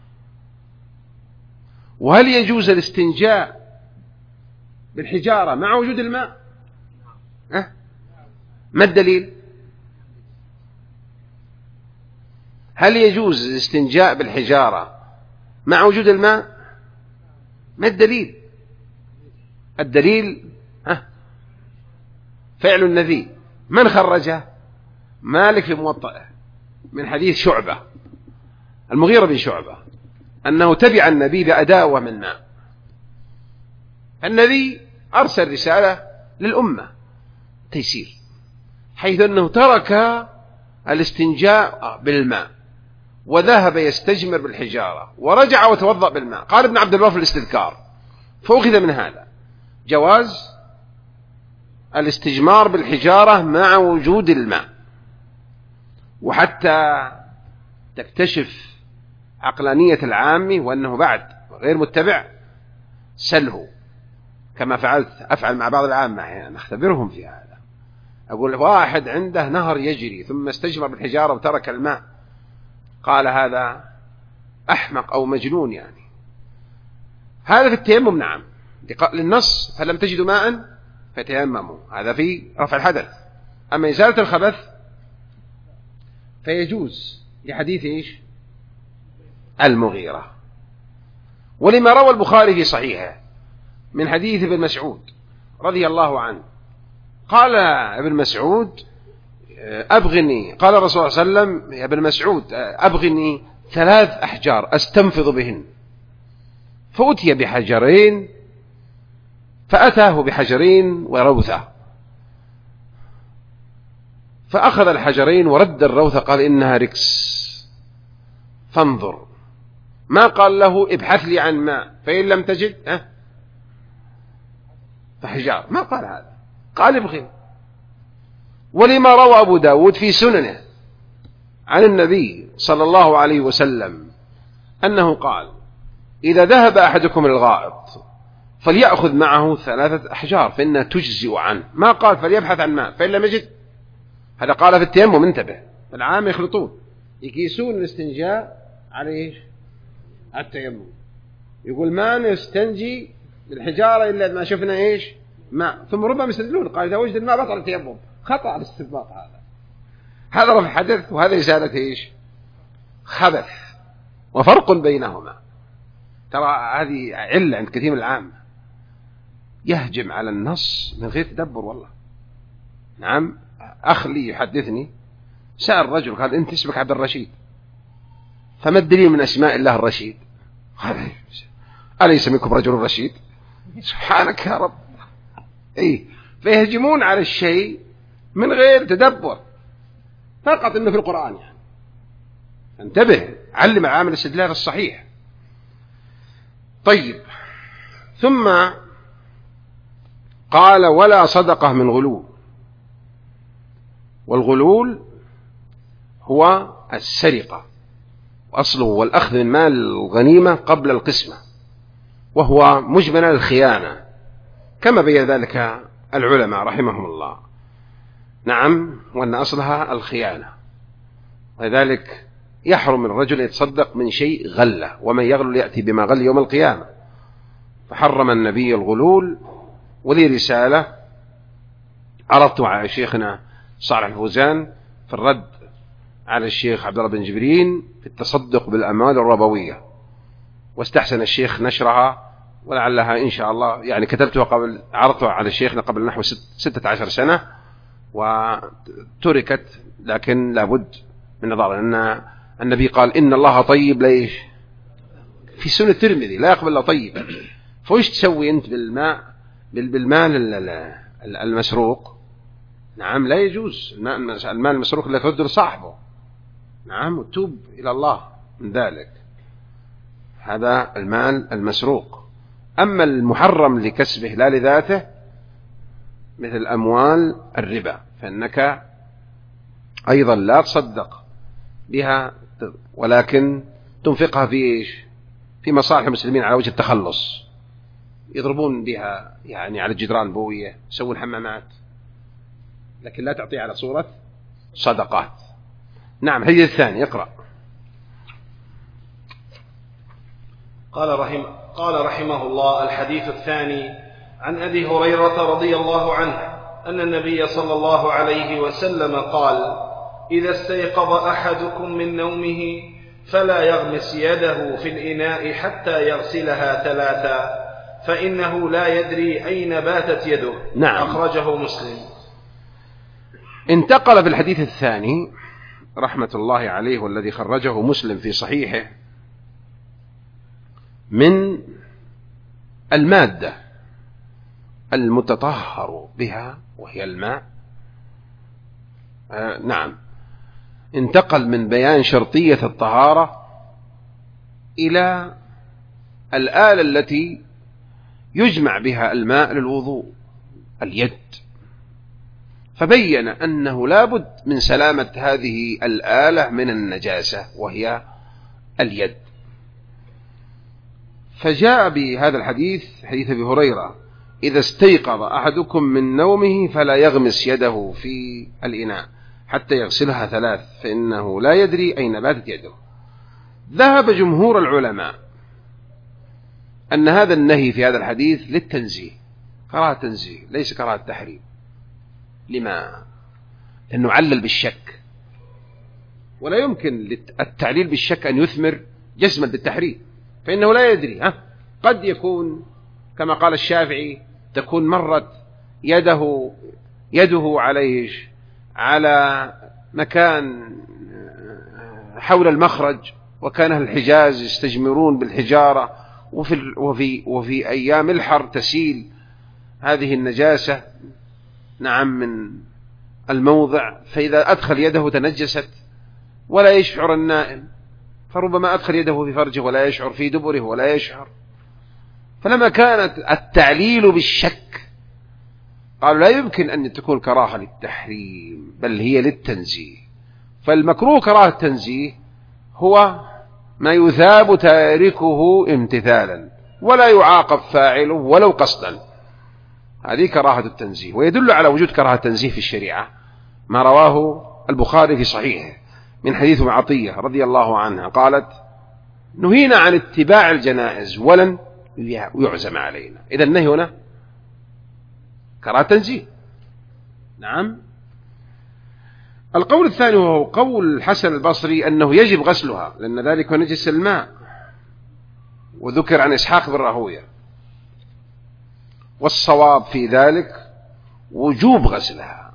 وهل يجوز الاستنجاء بالحجارة مع وجود الماء؟ أه؟ ما الدليل؟ هل يجوز الاستنجاء بالحجارة مع وجود الماء؟ ما الدليل؟ الدليل أه؟ فعل النبي. من خرجه؟ مالك في موطئه من حديث شعبة المغيرة بن شعبة أنه تبع النبي بأداوة من ماء. النبي أرسل رسالة للأمة تيسير، حيث أنه ترك الاستنجاء بالماء وذهب يستجمر بالحجارة ورجع وتوضأ بالماء. قال ابن عبد البر في الاستذكار: فأخذ من هذا جواز الاستجمار بالحجارة مع وجود الماء. وحتى تكتشف عقلانية العامي وأنه بعد غير متبع، سله كما فعلت أفعل مع بعض العامة أحيانا، أختبرهم في هذا. أقول: واحد عنده نهر يجري ثم استجمر بالحجارة وترك الماء، قال هذا أحمق أو مجنون. يعني هذا في التيمم نعم للنص: فلم تجدوا ماء فتيمموا، هذا في رفع الحدث. أما إزالة الخبث فيجوز لحديث إيش المغيرة، ولما روى البخاري في صحيحه من حديث ابن مسعود رضي الله عنه قال ابن مسعود: أبغني، قال الرسول صلى الله عليه وسلم يا ابن مسعود: أبغني ثلاث أحجار أستنفض بهن. فأتي بحجرين، فأتاه بحجرين وروثة، فأخذ الحجرين ورد الروثة، قال: إنها ركس فانظر. ما قال له: ابحث لي عن ماء فإن لم تجد أه فحجار، ما قال هذا، قال: ابغي. ولما روى أبو داود في سننه عن النبي صلى الله عليه وسلم أنه قال: إذا ذهب أحدكم الغائط فليأخذ معه ثلاثة أحجار فإنها تجزئ عنه. ما قال فليبحث عن ماء فإن لم يجد. هذا قال في التيمم. انتبه، العام يخلطون، يقيسون الاستنجاء على إيش التيمم. يقول: ما نستنجي بالحجارة إلا ما شفنا إيش ماء، ثم ربما يستدلون قال: إذا وجد الماء بطل التيمم. خطأ الاستنباط هذا. هذا رفع حدث وهذا إزالة إيش خبث. وفرق بينهما. ترى هذه علة عند كثير من العامة، يهجم على النص من غير تدبر. والله نعم، أخ لي يحدثني سأل رجل قال أنت اسمك عبد الرشيد، فما الدليل من أسماء الله الرشيد؟ قال أليس منكم رجل رشيد؟ سبحانك يا رب. إيه، فيهجمون على الشيء من غير تدبر، فقط إنه في القرآن. يعني انتبه، علم عامل الاستدلال الصحيح. طيب، ثم قال ولا صدقة من غلول. والغلول هو السرقة، وأصله والأخذ من مال الغنيمة قبل القسمة، وهو مجمل الخيانة كما بين ذلك العلماء رحمهم الله. نعم، وأن أصلها الخيانة، ولذلك يحرم الرجل يتصدق من شيء غله، ومن يغلل يأتي بما غل يوم القيامة. فحرم النبي الغلول. ولي رسالة عرضتها على شيخنا صالح الفوزان في الرد على الشيخ عبد الله بن جبرين في التصدق بالأموال الربوية، واستحسن الشيخ نشرها، ولعلها إن شاء الله يعني كتبتها قبل، عرضتها على شيخنا قبل نحو ستة عشر سنة وتركت، لكن لابد من نظر أن النبي قال إن الله طيب ليش في سنة الترمذي لا يقبل الله طيب. فوش تسوي أنت بالماء بالمال المسروق؟ نعم، لا يجوز المال المسروق إلا ترد لصاحبه. نعم، وتوب إلى الله من ذلك. هذا المال المسروق. أما المحرم لكسبه لا لذاته مثل أموال الربا فإنك أيضا لا تصدق بها، ولكن تنفقها في إيش؟ في مصالح المسلمين على وجه التخلص، يضربون بها يعني على الجدران بوية، يسوون حمامات، لكن لا تعطي على صورة صدقات. نعم. الحديث الثاني اقرأ. قال رحمه, قال رحمه الله: الحديث الثاني عن أبي هريرة رضي الله عنه أن النبي صلى الله عليه وسلم قال: إذا استيقظ أحدكم من نومه فلا يغمس يده في الإناء حتى يغسلها ثلاثا، فإنه لا يدري أين باتت يده. نعم. أخرجه مسلم. انتقل في الحديث الثاني رحمة الله عليه والذي خرجه مسلم في صحيحه من المادة المتطهر بها وهي الماء. آه نعم، انتقل من بيان شرطية الطهارة إلى الآلة التي يجمع بها الماء للوضوء، اليد. فبين أنه لابد من سلامة هذه الآلة من النجاسة وهي اليد. فجاء بهذا الحديث حديث أبي هريرة: إذا استيقظ أحدكم من نومه فلا يغمس يده في الإناء حتى يغسلها ثلاث فإنه لا يدري أين باتت يده. ذهب جمهور العلماء أن هذا النهي في هذا الحديث للتنزيه، كراهة تنزيه ليس كراهة تحريم. لما؟ لأنه علل بالشك، ولا يمكن التعليل بالشك أن يثمر جزما بالتحريم، فإنه لا يدري. ها؟ قد يكون كما قال الشافعي تكون مرت يده يده عليه على مكان حول المخرج، وكان أهل الحجاز يستجمرون بالحجارة، وفي, وفي, وفي أيام الحر تسيل هذه النجاسة نعم من الموضع، فإذا أدخل يده تنجست ولا يشعر النائم، فربما أدخل يده في فرجه ولا يشعر، في دبره ولا يشعر. فلما كانت التعليل بالشك قالوا لا يمكن أن تكون كراهة للتحريم، بل هي للتنزيه. فالمكروه كراهة التنزيه هو ما يثاب تاركه امتثالا ولا يعاقب فاعله ولو قصدا، هذه كراهة التنزيه. ويدل على وجود كراهة التنزيه في الشريعة ما رواه البخاري في صحيحه من حديث عطية رضي الله عنها قالت: نهينا عن اتباع الجنائز ولن يعزم علينا. إذا النهي هنا كراهة تنزيه. نعم. القول الثاني وهو قول الحسن البصري أنه يجب غسلها لأن ذلك نجس الماء، وذكر عن إسحاق بن راهويه، والصواب في ذلك وجوب غسلها،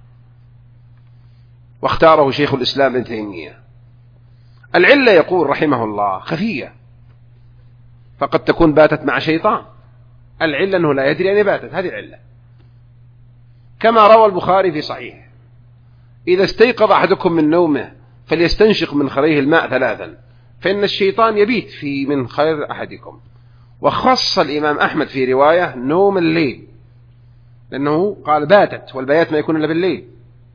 واختاره شيخ الإسلام ابن تيمية. العلة يقول رحمه الله خفية، فقد تكون باتت مع شيطان. العلة أنه لا يدري أن باتت، هذه العلة، كما روى البخاري في صحيح: إذا استيقظ أحدكم من نومه فليستنشق من خريه الماء ثلاثا فإن الشيطان يبيت في من خير أحدكم. وخص الإمام أحمد في رواية نوم الليل، لأنه قال باتت، والبيات ما يكون إلا بالليل،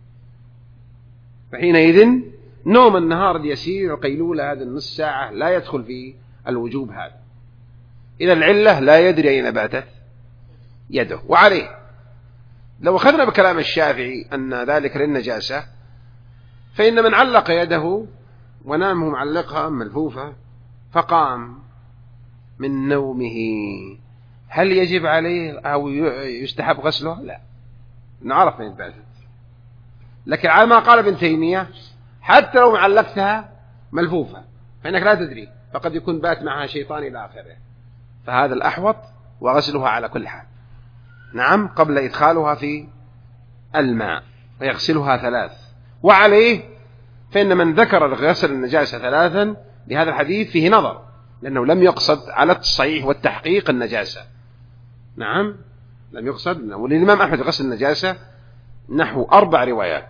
فحينئذ نوم النهار اليسير القيلولة هذا النص ساعة لا يدخل في الوجوب هذا. إذا العلة لا يدري أين باتت يده. وعليه لو أخذنا بكلام الشافعي أن ذلك للنجاسة، فإن من علق يده ونامه معلقها ملفوفة فقام من نومه هل يجب عليه أو يستحب غسله؟ لا، نعرف من باتت. لكن على ما قال ابن تيمية حتى لو معلقتها ملفوفة فإنك لا تدري، فقد يكون بات معها شيطان إلى آخره، فهذا الأحوط وغسلها على كل حال. نعم، قبل إدخالها في الماء ويغسلها ثلاث. وعليه فإن من ذكر غسل النجاسة ثلاثا لهذا الحديث فيه نظر، لأنه لم يقصد على الصحيح والتحقيق النجاسة. نعم، لم يقصد. وللإمام أحمد غسل النجاسة نحو أربع روايات،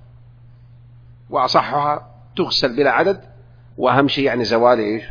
وأصحها تغسل بلا عدد، وأهم شيء يعني زوال إيش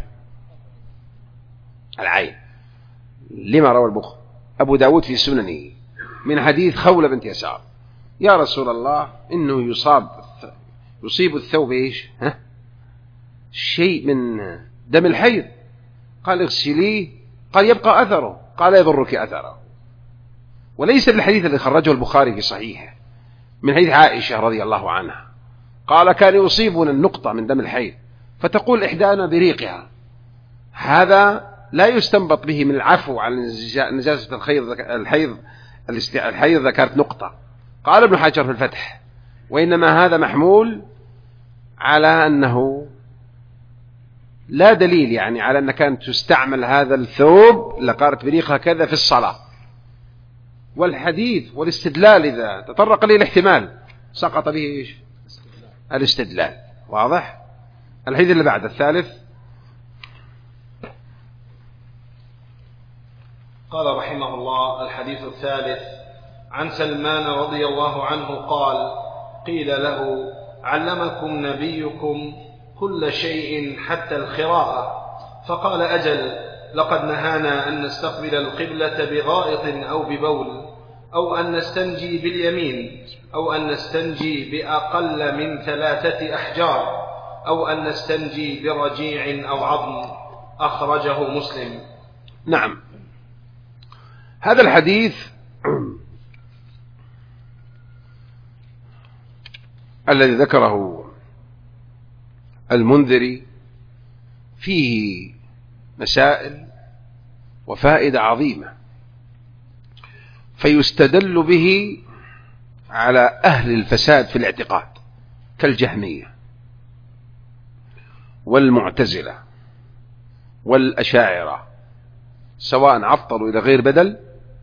العين، لما روى البخاري أبو داود في سننه من حديث خولة بنت يسار: يا رسول الله إنه يصاب يصيب الثوب إيش ها شيء من دم الحيض. قال اغسليه. قال يبقى أثره. قال يضرك أثره. وليس الحديث الذي خرجه البخاري في صحيحه من حديث عائشة رضي الله عنها قال كان يصيبنا النقطة من دم الحيض فتقول إحدانا بريقها. هذا لا يستنبط به من العفو عن نجاسة الحيض الحيض الحيض ذكرت نقطة. قال ابن حجر في الفتح: وإنما هذا محمول على أنه لا دليل يعني على أن كانت تستعمل هذا الثوب لقارت بريقها كذا في الصلاة. والحديث والاستدلال إذا تطرق لي الاحتمال سقط به إيش الاستدلال. واضح؟ الحديث اللي بعد الثالث: قال رحمه الله: الحديث الثالث عن سلمان رضي الله عنه قال: قيل له: علمكم نبيكم كل شيء حتى الخراءة؟ فقال: أجل، لقد نهانا أن نستقبل القبلة بغائط أو ببول، أو أن نستنجي باليمين، أو أن نستنجي بأقل من ثلاثة أحجار، أو أن نستنجي برجيع أو عظم. أخرجه مسلم. نعم، هذا الحديث الذي ذكره المنذري فيه مسائل وفائدة عظيمة، فيستدل به على أهل الفساد في الاعتقاد كالجهمية والمعتزلة والأشاعرة، سواء عطلوا إلى غير بدل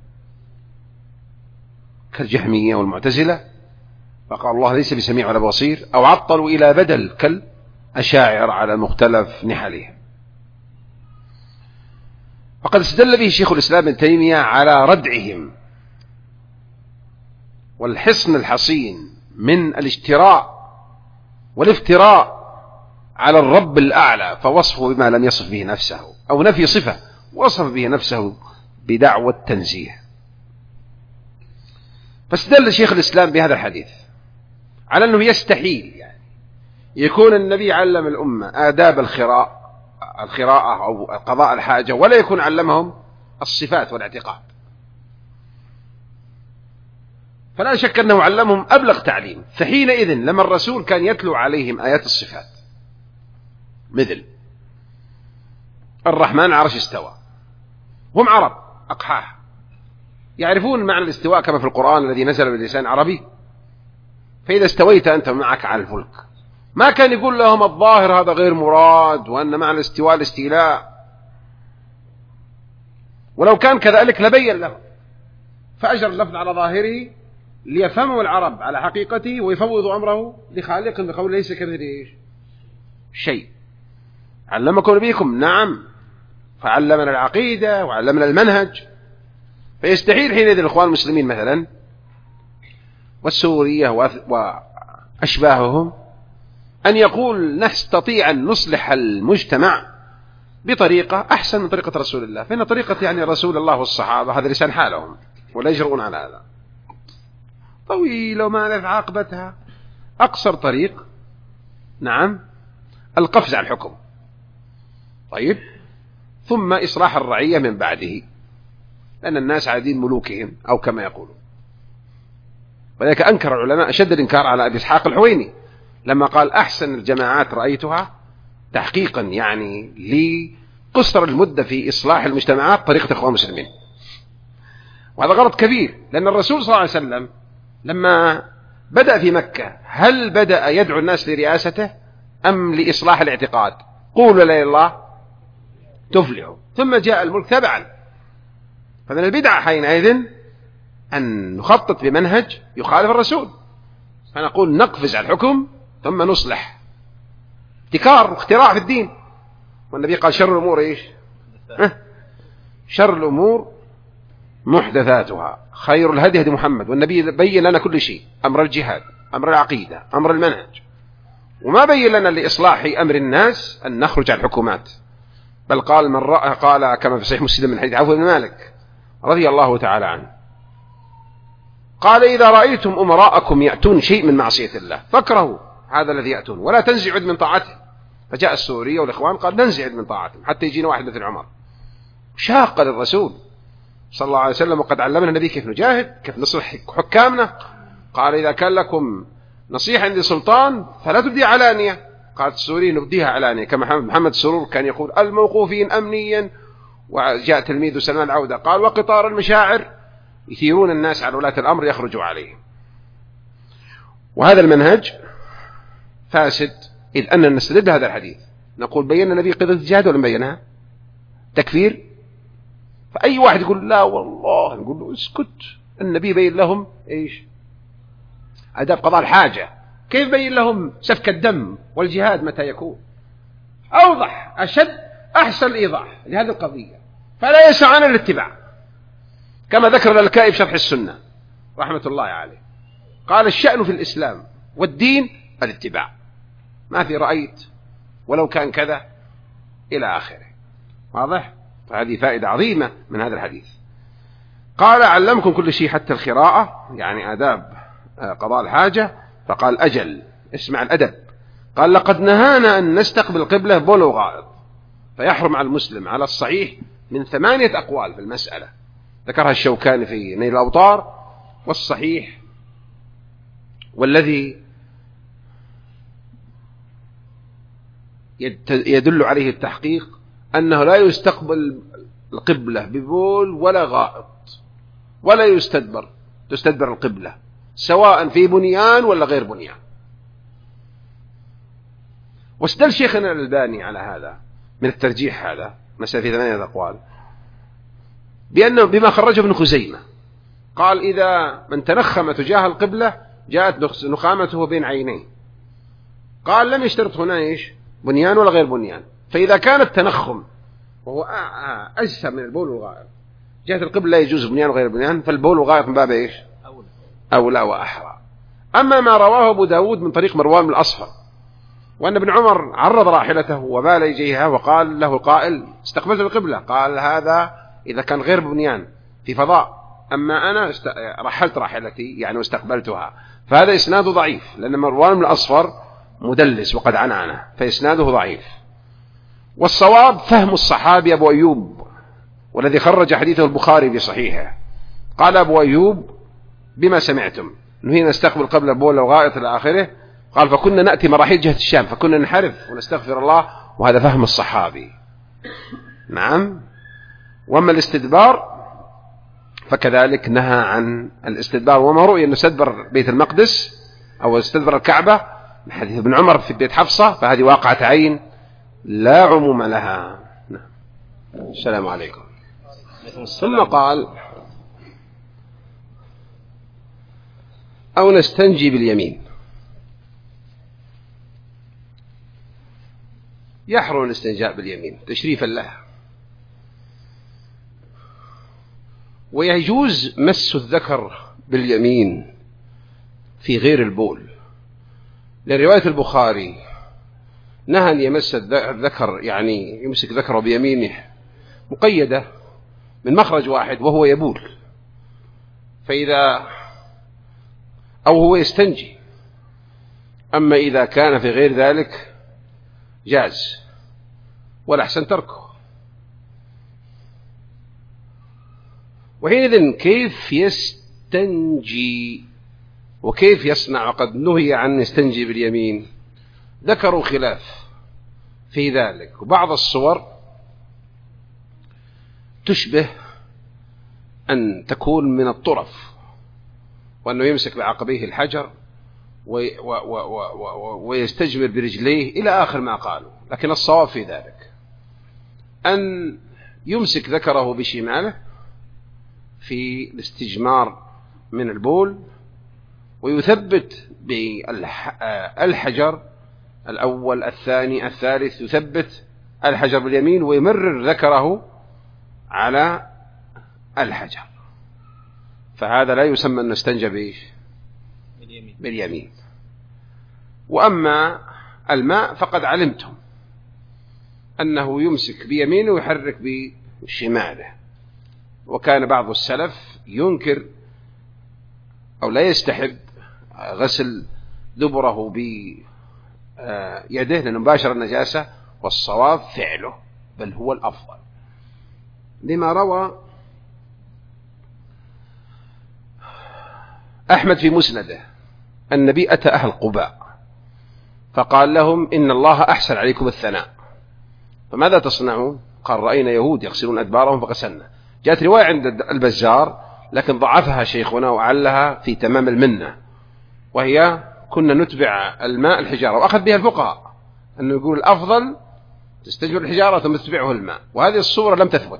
كالجهمية والمعتزلة فقال الله ليس بسميع ولا بصير، أو عطلوا إلى بدل كالأشاعر على مختلف نحلهم. وقد استدل به شيخ الإسلام ابن تيمية على ردعهم والحصن الحصين من الاجتراء والافتراء على الرب الأعلى، فوصفه بما لم يصف به نفسه، أو نفي صفة وصف به نفسه بدعوى التنزيه. فاستدل شيخ الإسلام بهذا الحديث على أنه يستحيل يعني يكون النبي علم الأمة آداب الخراء الخراءة أو قضاء الحاجة ولا يكون علمهم الصفات والاعتقاد، فلا شك أنه علمهم أبلغ تعليم. فحينئذ لما الرسول كان يتلو عليهم آيات الصفات مثل الرحمن عرش استوى، هم عرب أقحاح يعرفون معنى الاستواء كما في القرآن الذي نزل باللسان عربي، فإذا استويت أنت معك على الفلك ما كان يقول لهم الظاهر هذا غير مراد وأن معنى الاستواء الاستيلاء، ولو كان كذلك لبين له، فأجر اللفظ على ظاهره ليفهمه العرب على حقيقته ويفوض أمره لخالق بقول ليس كمثله شيء. علمكم نبيكم، نعم، فعلمنا العقيدة وعلمنا المنهج. فيستحيل حينئذ الإخوان المسلمين مثلا والسورية وأشباههم أن يقول نستطيع أن نصلح المجتمع بطريقة أحسن من طريقة رسول الله، فإن طريقة يعني رسول الله والصحابة هذا لسان حالهم ولا يجرؤون على هذا، طويلة وما نعرف عاقبتها. أقصر طريق نعم القفز على الحكم، طيب، ثم إصلاح الرعية من بعده، لأن الناس عادين ملوكهم أو كما يقولون. ولذلك أنكر العلماء أشد الإنكار على أبي إسحاق الحويني لما قال أحسن الجماعات رأيتها تحقيقا يعني لقصر المدة في إصلاح المجتمعات طريقة إخوان المسلمين. وهذا غلط كبير، لأن الرسول صلى الله عليه وسلم لما بدأ في مكة هل بدأ يدعو الناس لرئاسته أم لإصلاح الاعتقاد؟ قولوا لا إله إلا الله تفلحوا، ثم جاء الملك تبعا. فمن البدعة حينئذ أن نخطط بمنهج يخالف الرسول، فنقول نقفز على الحكم ثم نصلح. ابتكار واختراع في الدين، والنبي قال شر الأمور إيش؟ شر الأمور محدثاتها، خير الهدي هدي محمد. والنبي بين لنا كل شيء، أمر الجهاد، أمر العقيدة، أمر المنهج، وما بين لنا لإصلاح أمر الناس أن نخرج على الحكومات. بل قال من رأى، قال كما في صحيح مسلم من حديث عوف بن مالك رضي الله تعالى عنه، قال إذا رأيتم أمراءكم يأتون شيء من معصية الله فاكرهوا هذا الذي يأتون ولا تنزعوا من طاعته. فجاء السورية والإخوان قال ننزع من طاعتهم حتى يجينا واحد مثل عمر. شاق للرسول صلى الله عليه وسلم، وقد علمنا النبي كيف نجاهد، كيف نصلح حكامنا. قال إذا كان لكم نصيحة عند سلطان فلا تبدي علانية. قالت السورية نبديها علانية، كما محمد سرور كان يقول الموقوفين أمنيا. وجاء تلميذ سلمان العودة قال وقطار المشاعر يثيرون الناس على ولاة الأمر يخرجوا عليهم. وهذا المنهج فاسد، إذ أننا نستدل هذا الحديث نقول بينا النبي قضية الجهاد ولا بينها؟ تكفير؟ فأي واحد يقول لا والله نقول له اسكت، النبي بين لهم إيش؟ أداب قضاء الحاجة. كيف بين لهم سفك الدم والجهاد متى يكون؟ أوضح أشد أحسن إيضاح لهذه القضية، فلا يسعنا الاتباع. كما ذكر الكائب شرح السنة رحمة الله عليه، قال الشأن في الإسلام والدين الاتباع، ما في رأيت ولو كان كذا إلى آخره. واضح؟ فهذه فائدة عظيمة من هذا الحديث. قال علمكم كل شيء حتى الخراءة، يعني آداب قضاء الحاجة. فقال أجل، اسمع الأدب. قال لقد نهانا أن نستقبل قبلة بول وغائط، فيحرم على المسلم على الصحيح من ثمانية أقوال في المسألة، ذكرها الشوكاني في نيل الأوطار. والصحيح والذي يدل عليه التحقيق أنه لا يستقبل القبلة ببول ولا غائط ولا يستدبر تستدبر القبلة سواء في بنيان ولا غير بنيان. واستدل شيخنا الألباني على هذا من الترجيح هذا مسألة في ثمانية أقوال بأنه بما خرجه ابن خزيمة، قال إذا من تنخم تجاه القبلة جاءت نخامته بين عينيه، قال لم يشترط هنا إيش بنيان ولا غير بنيان. فإذا كان التنخم وهو أجسر من البول والغائط جهة القبلة لا يجوز بنيان وغير بنيان، فالبول والغائط من باب إيش أولى وأحرى. أما ما رواه أبو داود من طريق مروان بن الأصفر وأن ابن عمر عرض راحلته ومال إليها وقال له قائل استقبلت القبلة، قال هذا إذا كان غير بنيان في فضاء، أما أنا است... رحلت راحلتي يعني واستقبلتها. فهذا إسناده ضعيف لأن مروان بن الأصفر مدلس وقد عنعنه، فإسناده ضعيف. والصواب فهم الصحابي أبو أيوب والذي خرج حديثه البخاري في صحيحه. قال أبو أيوب بما سمعتم نهينا نستقبل قبل بول وغائط إلى آخره، قال فكنا نأتي مراحل جهة الشام فكنا ننحرف ونستغفر الله، وهذا فهم الصحابي. نعم. وأما الاستدبار فكذلك نهى عن الاستدبار، وما رؤي أن استدبر بيت المقدس أو استدبر الكعبة من حديث ابن عمر في بيت حفصة، فهذه واقعة عين لا عموم لها. السلام عليكم. ثم قال أو نستنجي باليمين. يحرم الاستنجاء باليمين تشريفا له، ويجوز مس الذكر باليمين في غير البول، لأن رواية البخاري نهى أن يمس الذكر، يعني يمسك ذكره بيمينه، مقيدة من مخرج واحد وهو يبول، فإذا أو هو يستنجي. أما إذا كان في غير ذلك جاز، والأحسن تركه. وحينئذ كيف يستنجي وكيف يصنع؟ وقد نهي عن يستنجي باليمين. ذكروا خلاف في ذلك، وبعض الصور تشبه أن تكون من الطرف، وأنه يمسك بعقبيه الحجر ويستجمر برجليه إلى آخر ما قالوا. لكن الصواب في ذلك أن يمسك ذكره بشماله في الاستجمار من البول، ويثبت بالحجر الأول الثاني الثالث، يثبت الحجر باليمين ويمرر ذكره على الحجر، فهذا لا يسمى أن نستنجى بإيش؟ باليمين. باليمين. وأما الماء فقد علمتم أنه يمسك بيمينه ويحرك بشماله، وكان بعض السلف ينكر أو لا يستحب غسل دبره بيده لأنه مباشر النجاسة، والصواب فعله، بل هو الأفضل، لما روى أحمد في مسنده النبي أتى أهل قباء فقال لهم إن الله أحسن عليكم الثناء، فماذا تصنعون؟ قال رأينا يهود يغسلون أدبارهم فغسلنا. جاءت رواية عند البزار لكن ضعفها شيخنا وعلها في تمام المنة، وهي كنا نتبع الماء الحجارة، وأخذ بها الفقهاء أنه يقول الأفضل تستجمر الحجارة ثم تتبعه الماء، وهذه الصورة لم تثبت،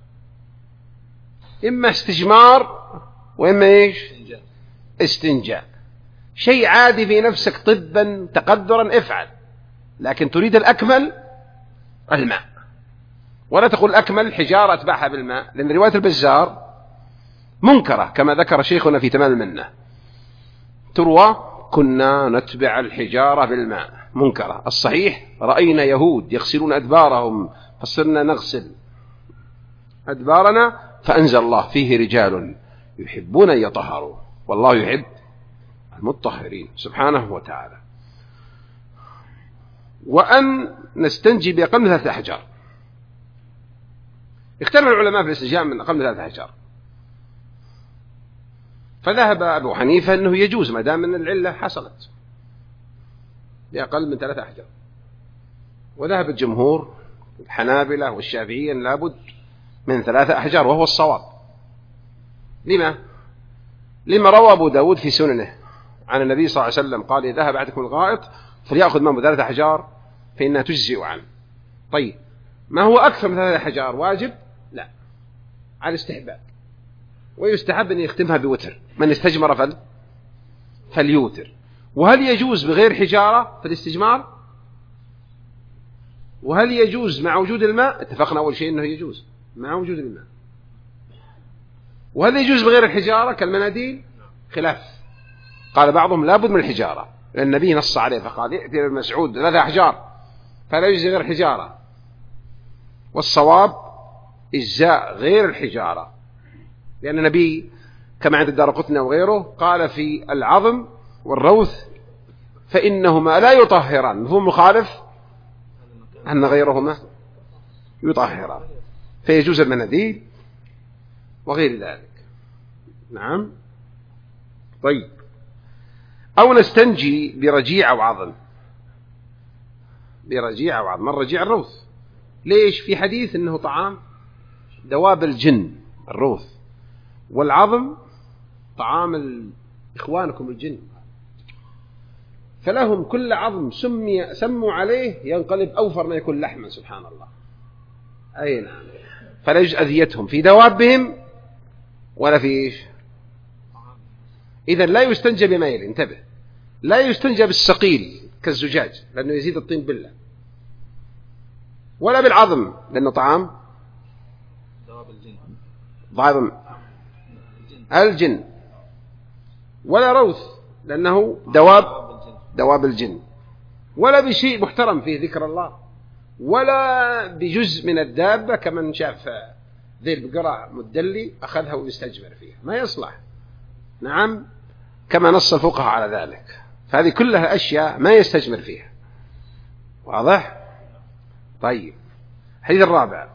إما استجمار وإما إيش؟ استنجاء. شيء عادي في نفسك طبا تقدرا افعل، لكن تريد الأكمل الماء، ولا تقول أكمل حجارة أتبعها بالماء، لأن رواية البزار منكرة كما ذكر شيخنا في تمام المنة، تروى كنا نتبع الحجارة بالماء، منكرة. الصحيح رأينا يهود يغسلون أدبارهم فصرنا نغسل أدبارنا، فأنزل الله فيه رجال يحبون أن يطهروا والله يحب المطهرين سبحانه وتعالى. وأن نستنجي بأقل من ثلاثة أحجار. اختلف العلماء في الاستنجاء من أقل من ثلاثة أحجار، فذهب أبو حنيفة أنه يجوز ما دام أن العلة حصلت بأقل من ثلاثة أحجار، وذهب الجمهور الحنابلة والشافعية لابد من ثلاثة أحجار، وهو الصواب. لما؟ لما روى أبو داود في سننه عن النبي صلى الله عليه وسلم قال إذا ذهب أحدكم الغائط فليأخذ معه ثلاثة أحجار فإنها تجزئ عنه. طيب ما هو أكثر من ثلاثة أحجار واجب؟ لا، على الاستحباب، ويستحب أن يختمها بوتر، من استجمر فل فليوتر. وهل يجوز بغير حجارة في الاستجمار؟ وهل يجوز مع وجود الماء؟ اتفقنا أول شيء أنه يجوز مع وجود الماء. وهل يجوز بغير الحجارة كالمناديل؟ خلاف، قال بعضهم لابد من الحجارة لأن النبي نص عليه فقال يأتي المسعود ثلاثة أحجار فلا يجوز غير الحجارة، والصواب إجزاء غير الحجارة، لأن النبي كما عند الدارقطني وغيره قال في العظم والروث فإنهما لا يطهران، مفهوم مخالف أن غيرهما يطهران، فيجوز المناديل وغير ذلك. نعم. طيب أو نستنجي برجيع أو عظم. برجيع أو عظم. من رجيع الروث، ليش؟ في حديث أنه طعام دواب الجن الروث، والعظم طعام إخوانكم الجن، فلهم كل عظم سمي سموا عليه ينقلب أوفر ما يكون لحما، سبحان الله. أي نعم. فلا يجوز أذيتهم في دوابهم ولا في إيش. إذن لا يستنجى بما يلي، انتبه، لا يستنجى بالسقيل كالزجاج لأنه يزيد الطين بالله، ولا بالعظم لأنه طعام ضعظم الجن، ولا روث لأنه دواب دواب الجن، ولا بشيء محترم فيه ذكر الله، ولا بجزء من الدابة كمن شاف ذي البقرة مدلي أخذها ويستجمر فيها، ما يصلح. نعم، كما نص الفقهاء على ذلك. فهذه كلها أشياء ما يستجمر فيها. واضح؟ طيب، الحديث الرابع.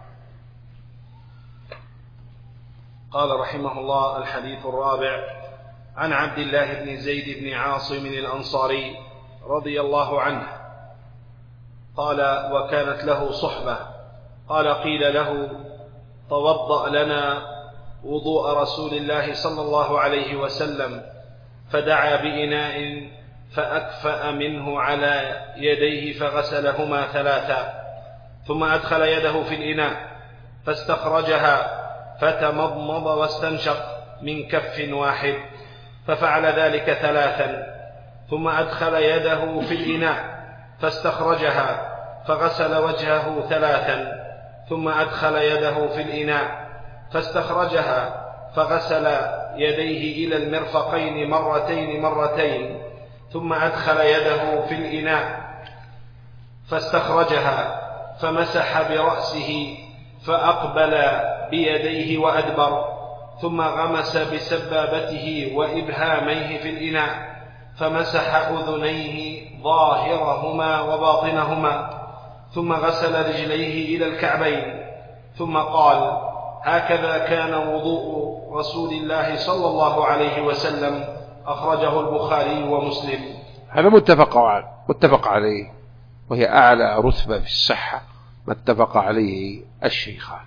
قال رحمه الله: الحديث الرابع عن عبد الله بن زيد بن عاصم الأنصاري رضي الله عنه قال: وكانت له صحبة، قال: قيل له: توضأ لنا وضوء رسول الله صلى الله عليه وسلم، فدعا بإناء فأكفأ منه على يديه فغسلهما ثلاثا، ثم أدخل يده في الإناء فاستخرجها فتمضمض واستنشق من كف واحد، ففعل ذلك ثلاثا، ثم أدخل يده في الإناء فاستخرجها فغسل وجهه ثلاثا، ثم أدخل يده في الإناء فاستخرجها فغسل يديه إلى المرفقين مرتين مرتين، ثم أدخل يده في الإناء فاستخرجها فمسح برأسه فأقبل بيديه وأدبر، ثم غمس بسبابته وإبهاميه في الإناء فمسح أذنيه ظاهرهما وباطنهما، ثم غسل رجليه إلى الكعبين، ثم قال: هكذا كان وضوء رسول الله صلى الله عليه وسلم، أخرجه البخاري ومسلم. هذا متفق متفق عليه، وهي أعلى رتبة في الصحة ما اتفق عليه الشيخان.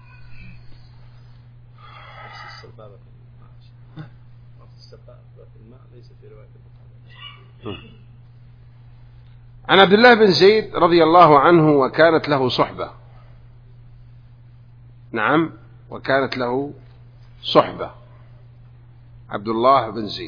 عن عبد الله بن زيد رضي الله عنه وكانت له صحبة. نعم، وكانت له صحبة. عبد الله بن زيد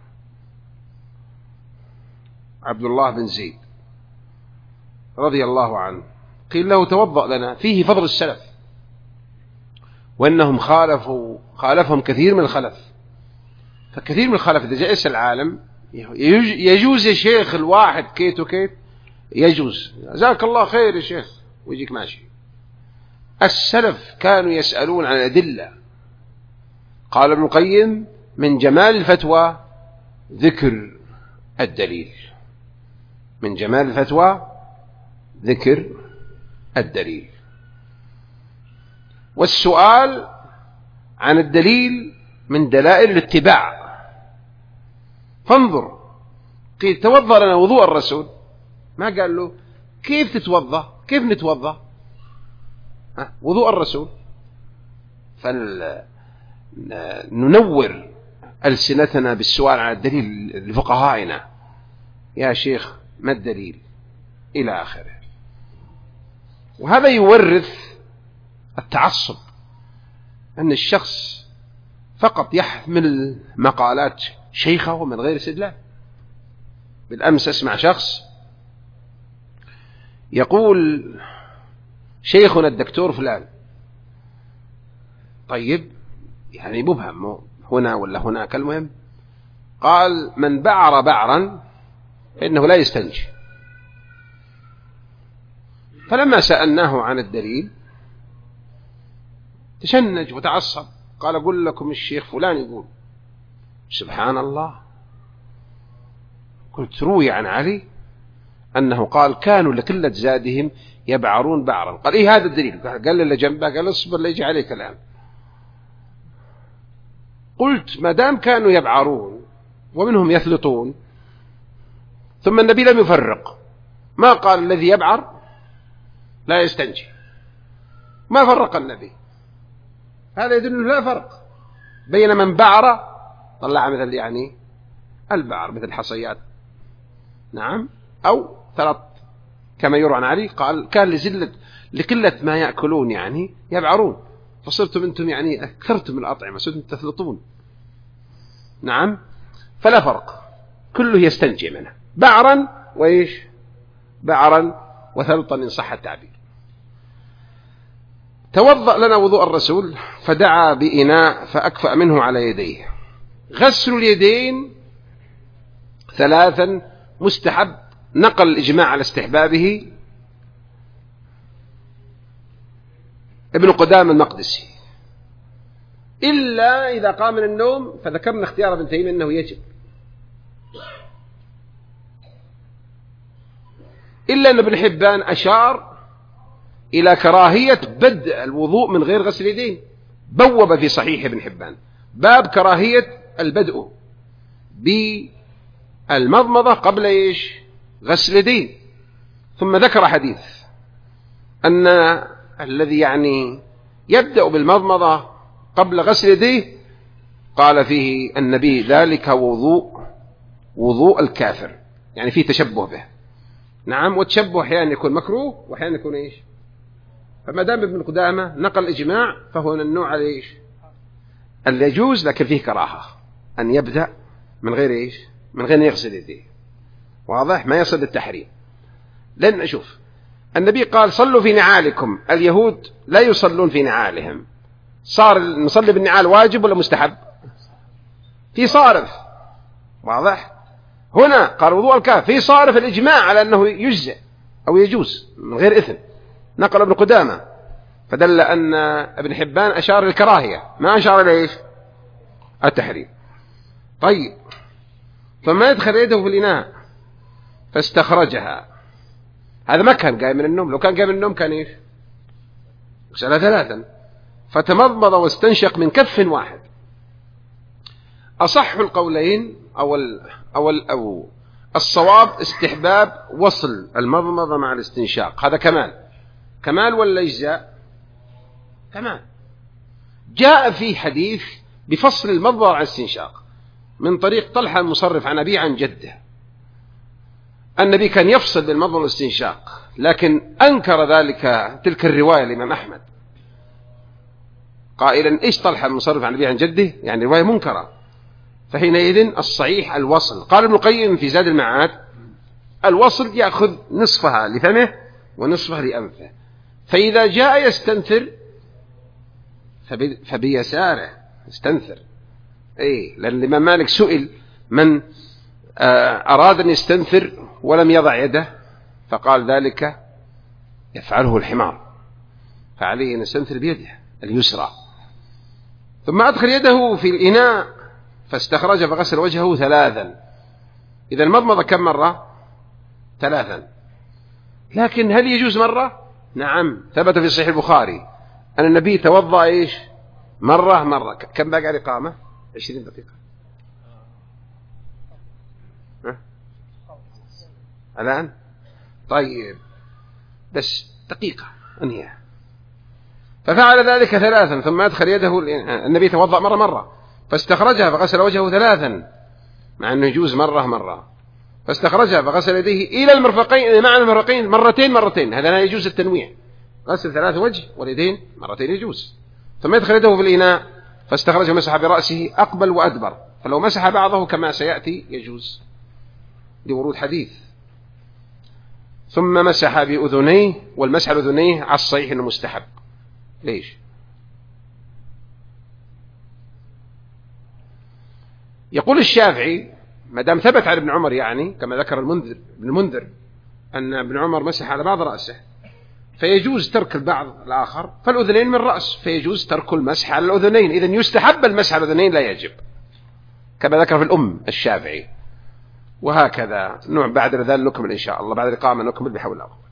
عبد الله بن زيد رضي الله عنه قيل له: توضأ لنا. فيه فضل السلف، وأنهم خالفوا خالفهم كثير من الخلف. فكثير من الخلف إذا جاء يسأل العالم يجوز يا شيخ الواحد كيت وكيت، يجوز، جزاك الله خير يا شيخ، ويجيك ماشي. السلف كانوا يسألون عن الأدلة. قال ابن القيم: من جمال الفتوى ذكر الدليل. من جمال الفتوى ذكر الدليل، والسؤال عن الدليل من دلائل الاتباع. فانظر، قيل: توضأ لنا وضوء الرسول، ما قال له كيف تتوضأ، كيف نتوضأ، وضوء الرسول. فننور ألسنتنا بالسؤال عن الدليل لفقهائنا: يا شيخ ما الدليل، إلى آخره. وهذا يورث التعصب، أن الشخص فقط يحمل مقالات شيخه من غير استدلال. بالأمس أسمع شخص يقول: شيخنا الدكتور فلان. طيب، يعني مبهم هنا ولا هناك، المهم قال: من بعر بعرا فإنه لا يستنجي. فلما سألناه عن الدليل تشنج وتعصب، قال: أقول لكم الشيخ فلان يقول. سبحان الله. قلت: روي عن علي أنه قال: كانوا لقلة زادهم يبعرون بعرا. قال: إيه هذا الدليل؟ قال اللي جنبه، قال: اصبر لا يجي عليه كلام. قلت: ما دام كانوا يبعرون ومنهم يثلطون، ثم النبي لم يفرق، ما قال الذي يبعر لا يستنجي، ما فرق النبي. هذا يدل لا فرق بين من بعر، طلع مثل يعني البعر مثل حصيات، نعم، أو ثلاث كما يروى عن علي قال كان لزلة لقلة ما يأكلون يعني يبعرون، فصرتم أنتم يعني أكثرتم الأطعمة، صرتم تثلطون. نعم، فلا فرق، كله يستنجي منه، بعرا وإيش بعرا وثلطا إن صح التعبير. توضأ لنا وضوء الرسول فدعا بإناء فأكفأ منه على يديه. غسل اليدين ثلاثا مستحب، نقل الإجماع على استحبابه ابن قدامة المقدسي، إلا إذا قام من النوم فذكرنا اختيار ابن تيمية أنه يجب، إلا أن ابن حبان أشار إلى كراهية بدء الوضوء من غير غسل اليدين، بوب في صحيح ابن حبان باب كراهية البدء بالمضمضة قبل إيش غسل اليدين، ثم ذكر حديث أن الذي يعني يبدأ بالمضمضة قبل غسل يديه قال فيه النبي ذلك وضوء وضوء الكافر، يعني فيه تشبه به. نعم، والتشبه أحيانا يكون مكروه وأحيانا يكون إيش، فما دام ابن قدامة نقل إجماع فهو النوع على إيش اللي يجوز، لكن فيه كراهة أن يبدأ من غير إيش من غير يغسل يديه، واضح، ما يصل للتحريم. لأن أشوف النبي قال صلوا في نعالكم، اليهود لا يصلون في نعالهم، صار نصلي بالنعال واجب ولا مستحب؟ في صارف، واضح. هنا قال وضوء الكافر في صارف الإجماع على أنه يجزئ أو يجوز من غير إثم، نقل ابن قدامة، فدل أن ابن حبان أشار للكراهية ما أشار لإيش التحريم. طيب، فما يدخل يده في الإناء فاستخرجها، هذا ما كان قايم من النوم، لو كان قايم من النوم كان إيش غسلها ثلاثا، فتمضمض واستنشق من كف واحد. أصح القولين أو ال أو ال أو الصواب استحباب وصل المضمضة مع الاستنشاق، هذا كمال كمال ولا إجزاء؟ كمال. جاء في حديث بفصل المضمضة عن الاستنشاق من طريق طلحة المصرف عن أبي عن جده، النبي كان يفصل بالمضمضة والاستنشاق، لكن أنكر ذلك تلك الرواية الإمام أحمد قائلا إيش طلحة المصرف عن أبي عن جده، يعني رواية منكرة، فحينئذ الصحيح الوصل. قال ابن القيم في زاد المعاد الوصل يأخذ نصفها لفمه ونصفها لأنفه، فإذا جاء يستنثر فبيساره يستنثر، إيه، لأن الإمام مالك سئل من أراد أن يستنثر ولم يضع يده فقال ذلك يفعله الحمار، فعليه أن يستنثر بيده اليسرى. ثم أدخل يده في الإناء فاستخرج فغسل وجهه ثلاثا. إذا المضمضة كم مرة؟ ثلاثا. لكن هل يجوز مرة؟ نعم، ثبت في صحيح البخاري أن النبي توضأ إيش مرة مرة. كم باقي على الإقامة؟ عشرين دقيقة. ها؟ الآن طيب بس دقيقة أنهي. ففعل ذلك ثلاثا، ثم أدخل يده، النبي توضأ مرة مرة فاستخرجها فغسل وجهه ثلاثا، مع أنه يجوز مرة مرة، فاستخرجها فغسل يديه إلى المرفقين، مع المرفقين مرتين مرتين، هذا لا يجوز التنويع، غسل ثلاث وجه واليدين مرتين يجوز. ثم يدخل يده في الإناء فاستخرج مسح برأسه أقبل وأدبر، فلو مسح بعضه كما سيأتي يجوز لورود حديث. ثم مسح بأذنيه، والمسح بأذنيه على الصحيح إنه مستحب. ليش؟ يقول الشافعي ما دام ثبت عن ابن عمر، يعني كما ذكر المنذر ابن المنذر أن ابن عمر مسح على بعض رأسه فيجوز ترك البعض الآخر، فالأذنين من رأس فيجوز ترك المسح على الأذنين، إذن يستحب المسح على الأذنين لا يجب، كما ذكر في الأم الشافعي. وهكذا نوع بعد ذلك نكمل إن شاء الله، بعد الإقامة نكمل بحول الله.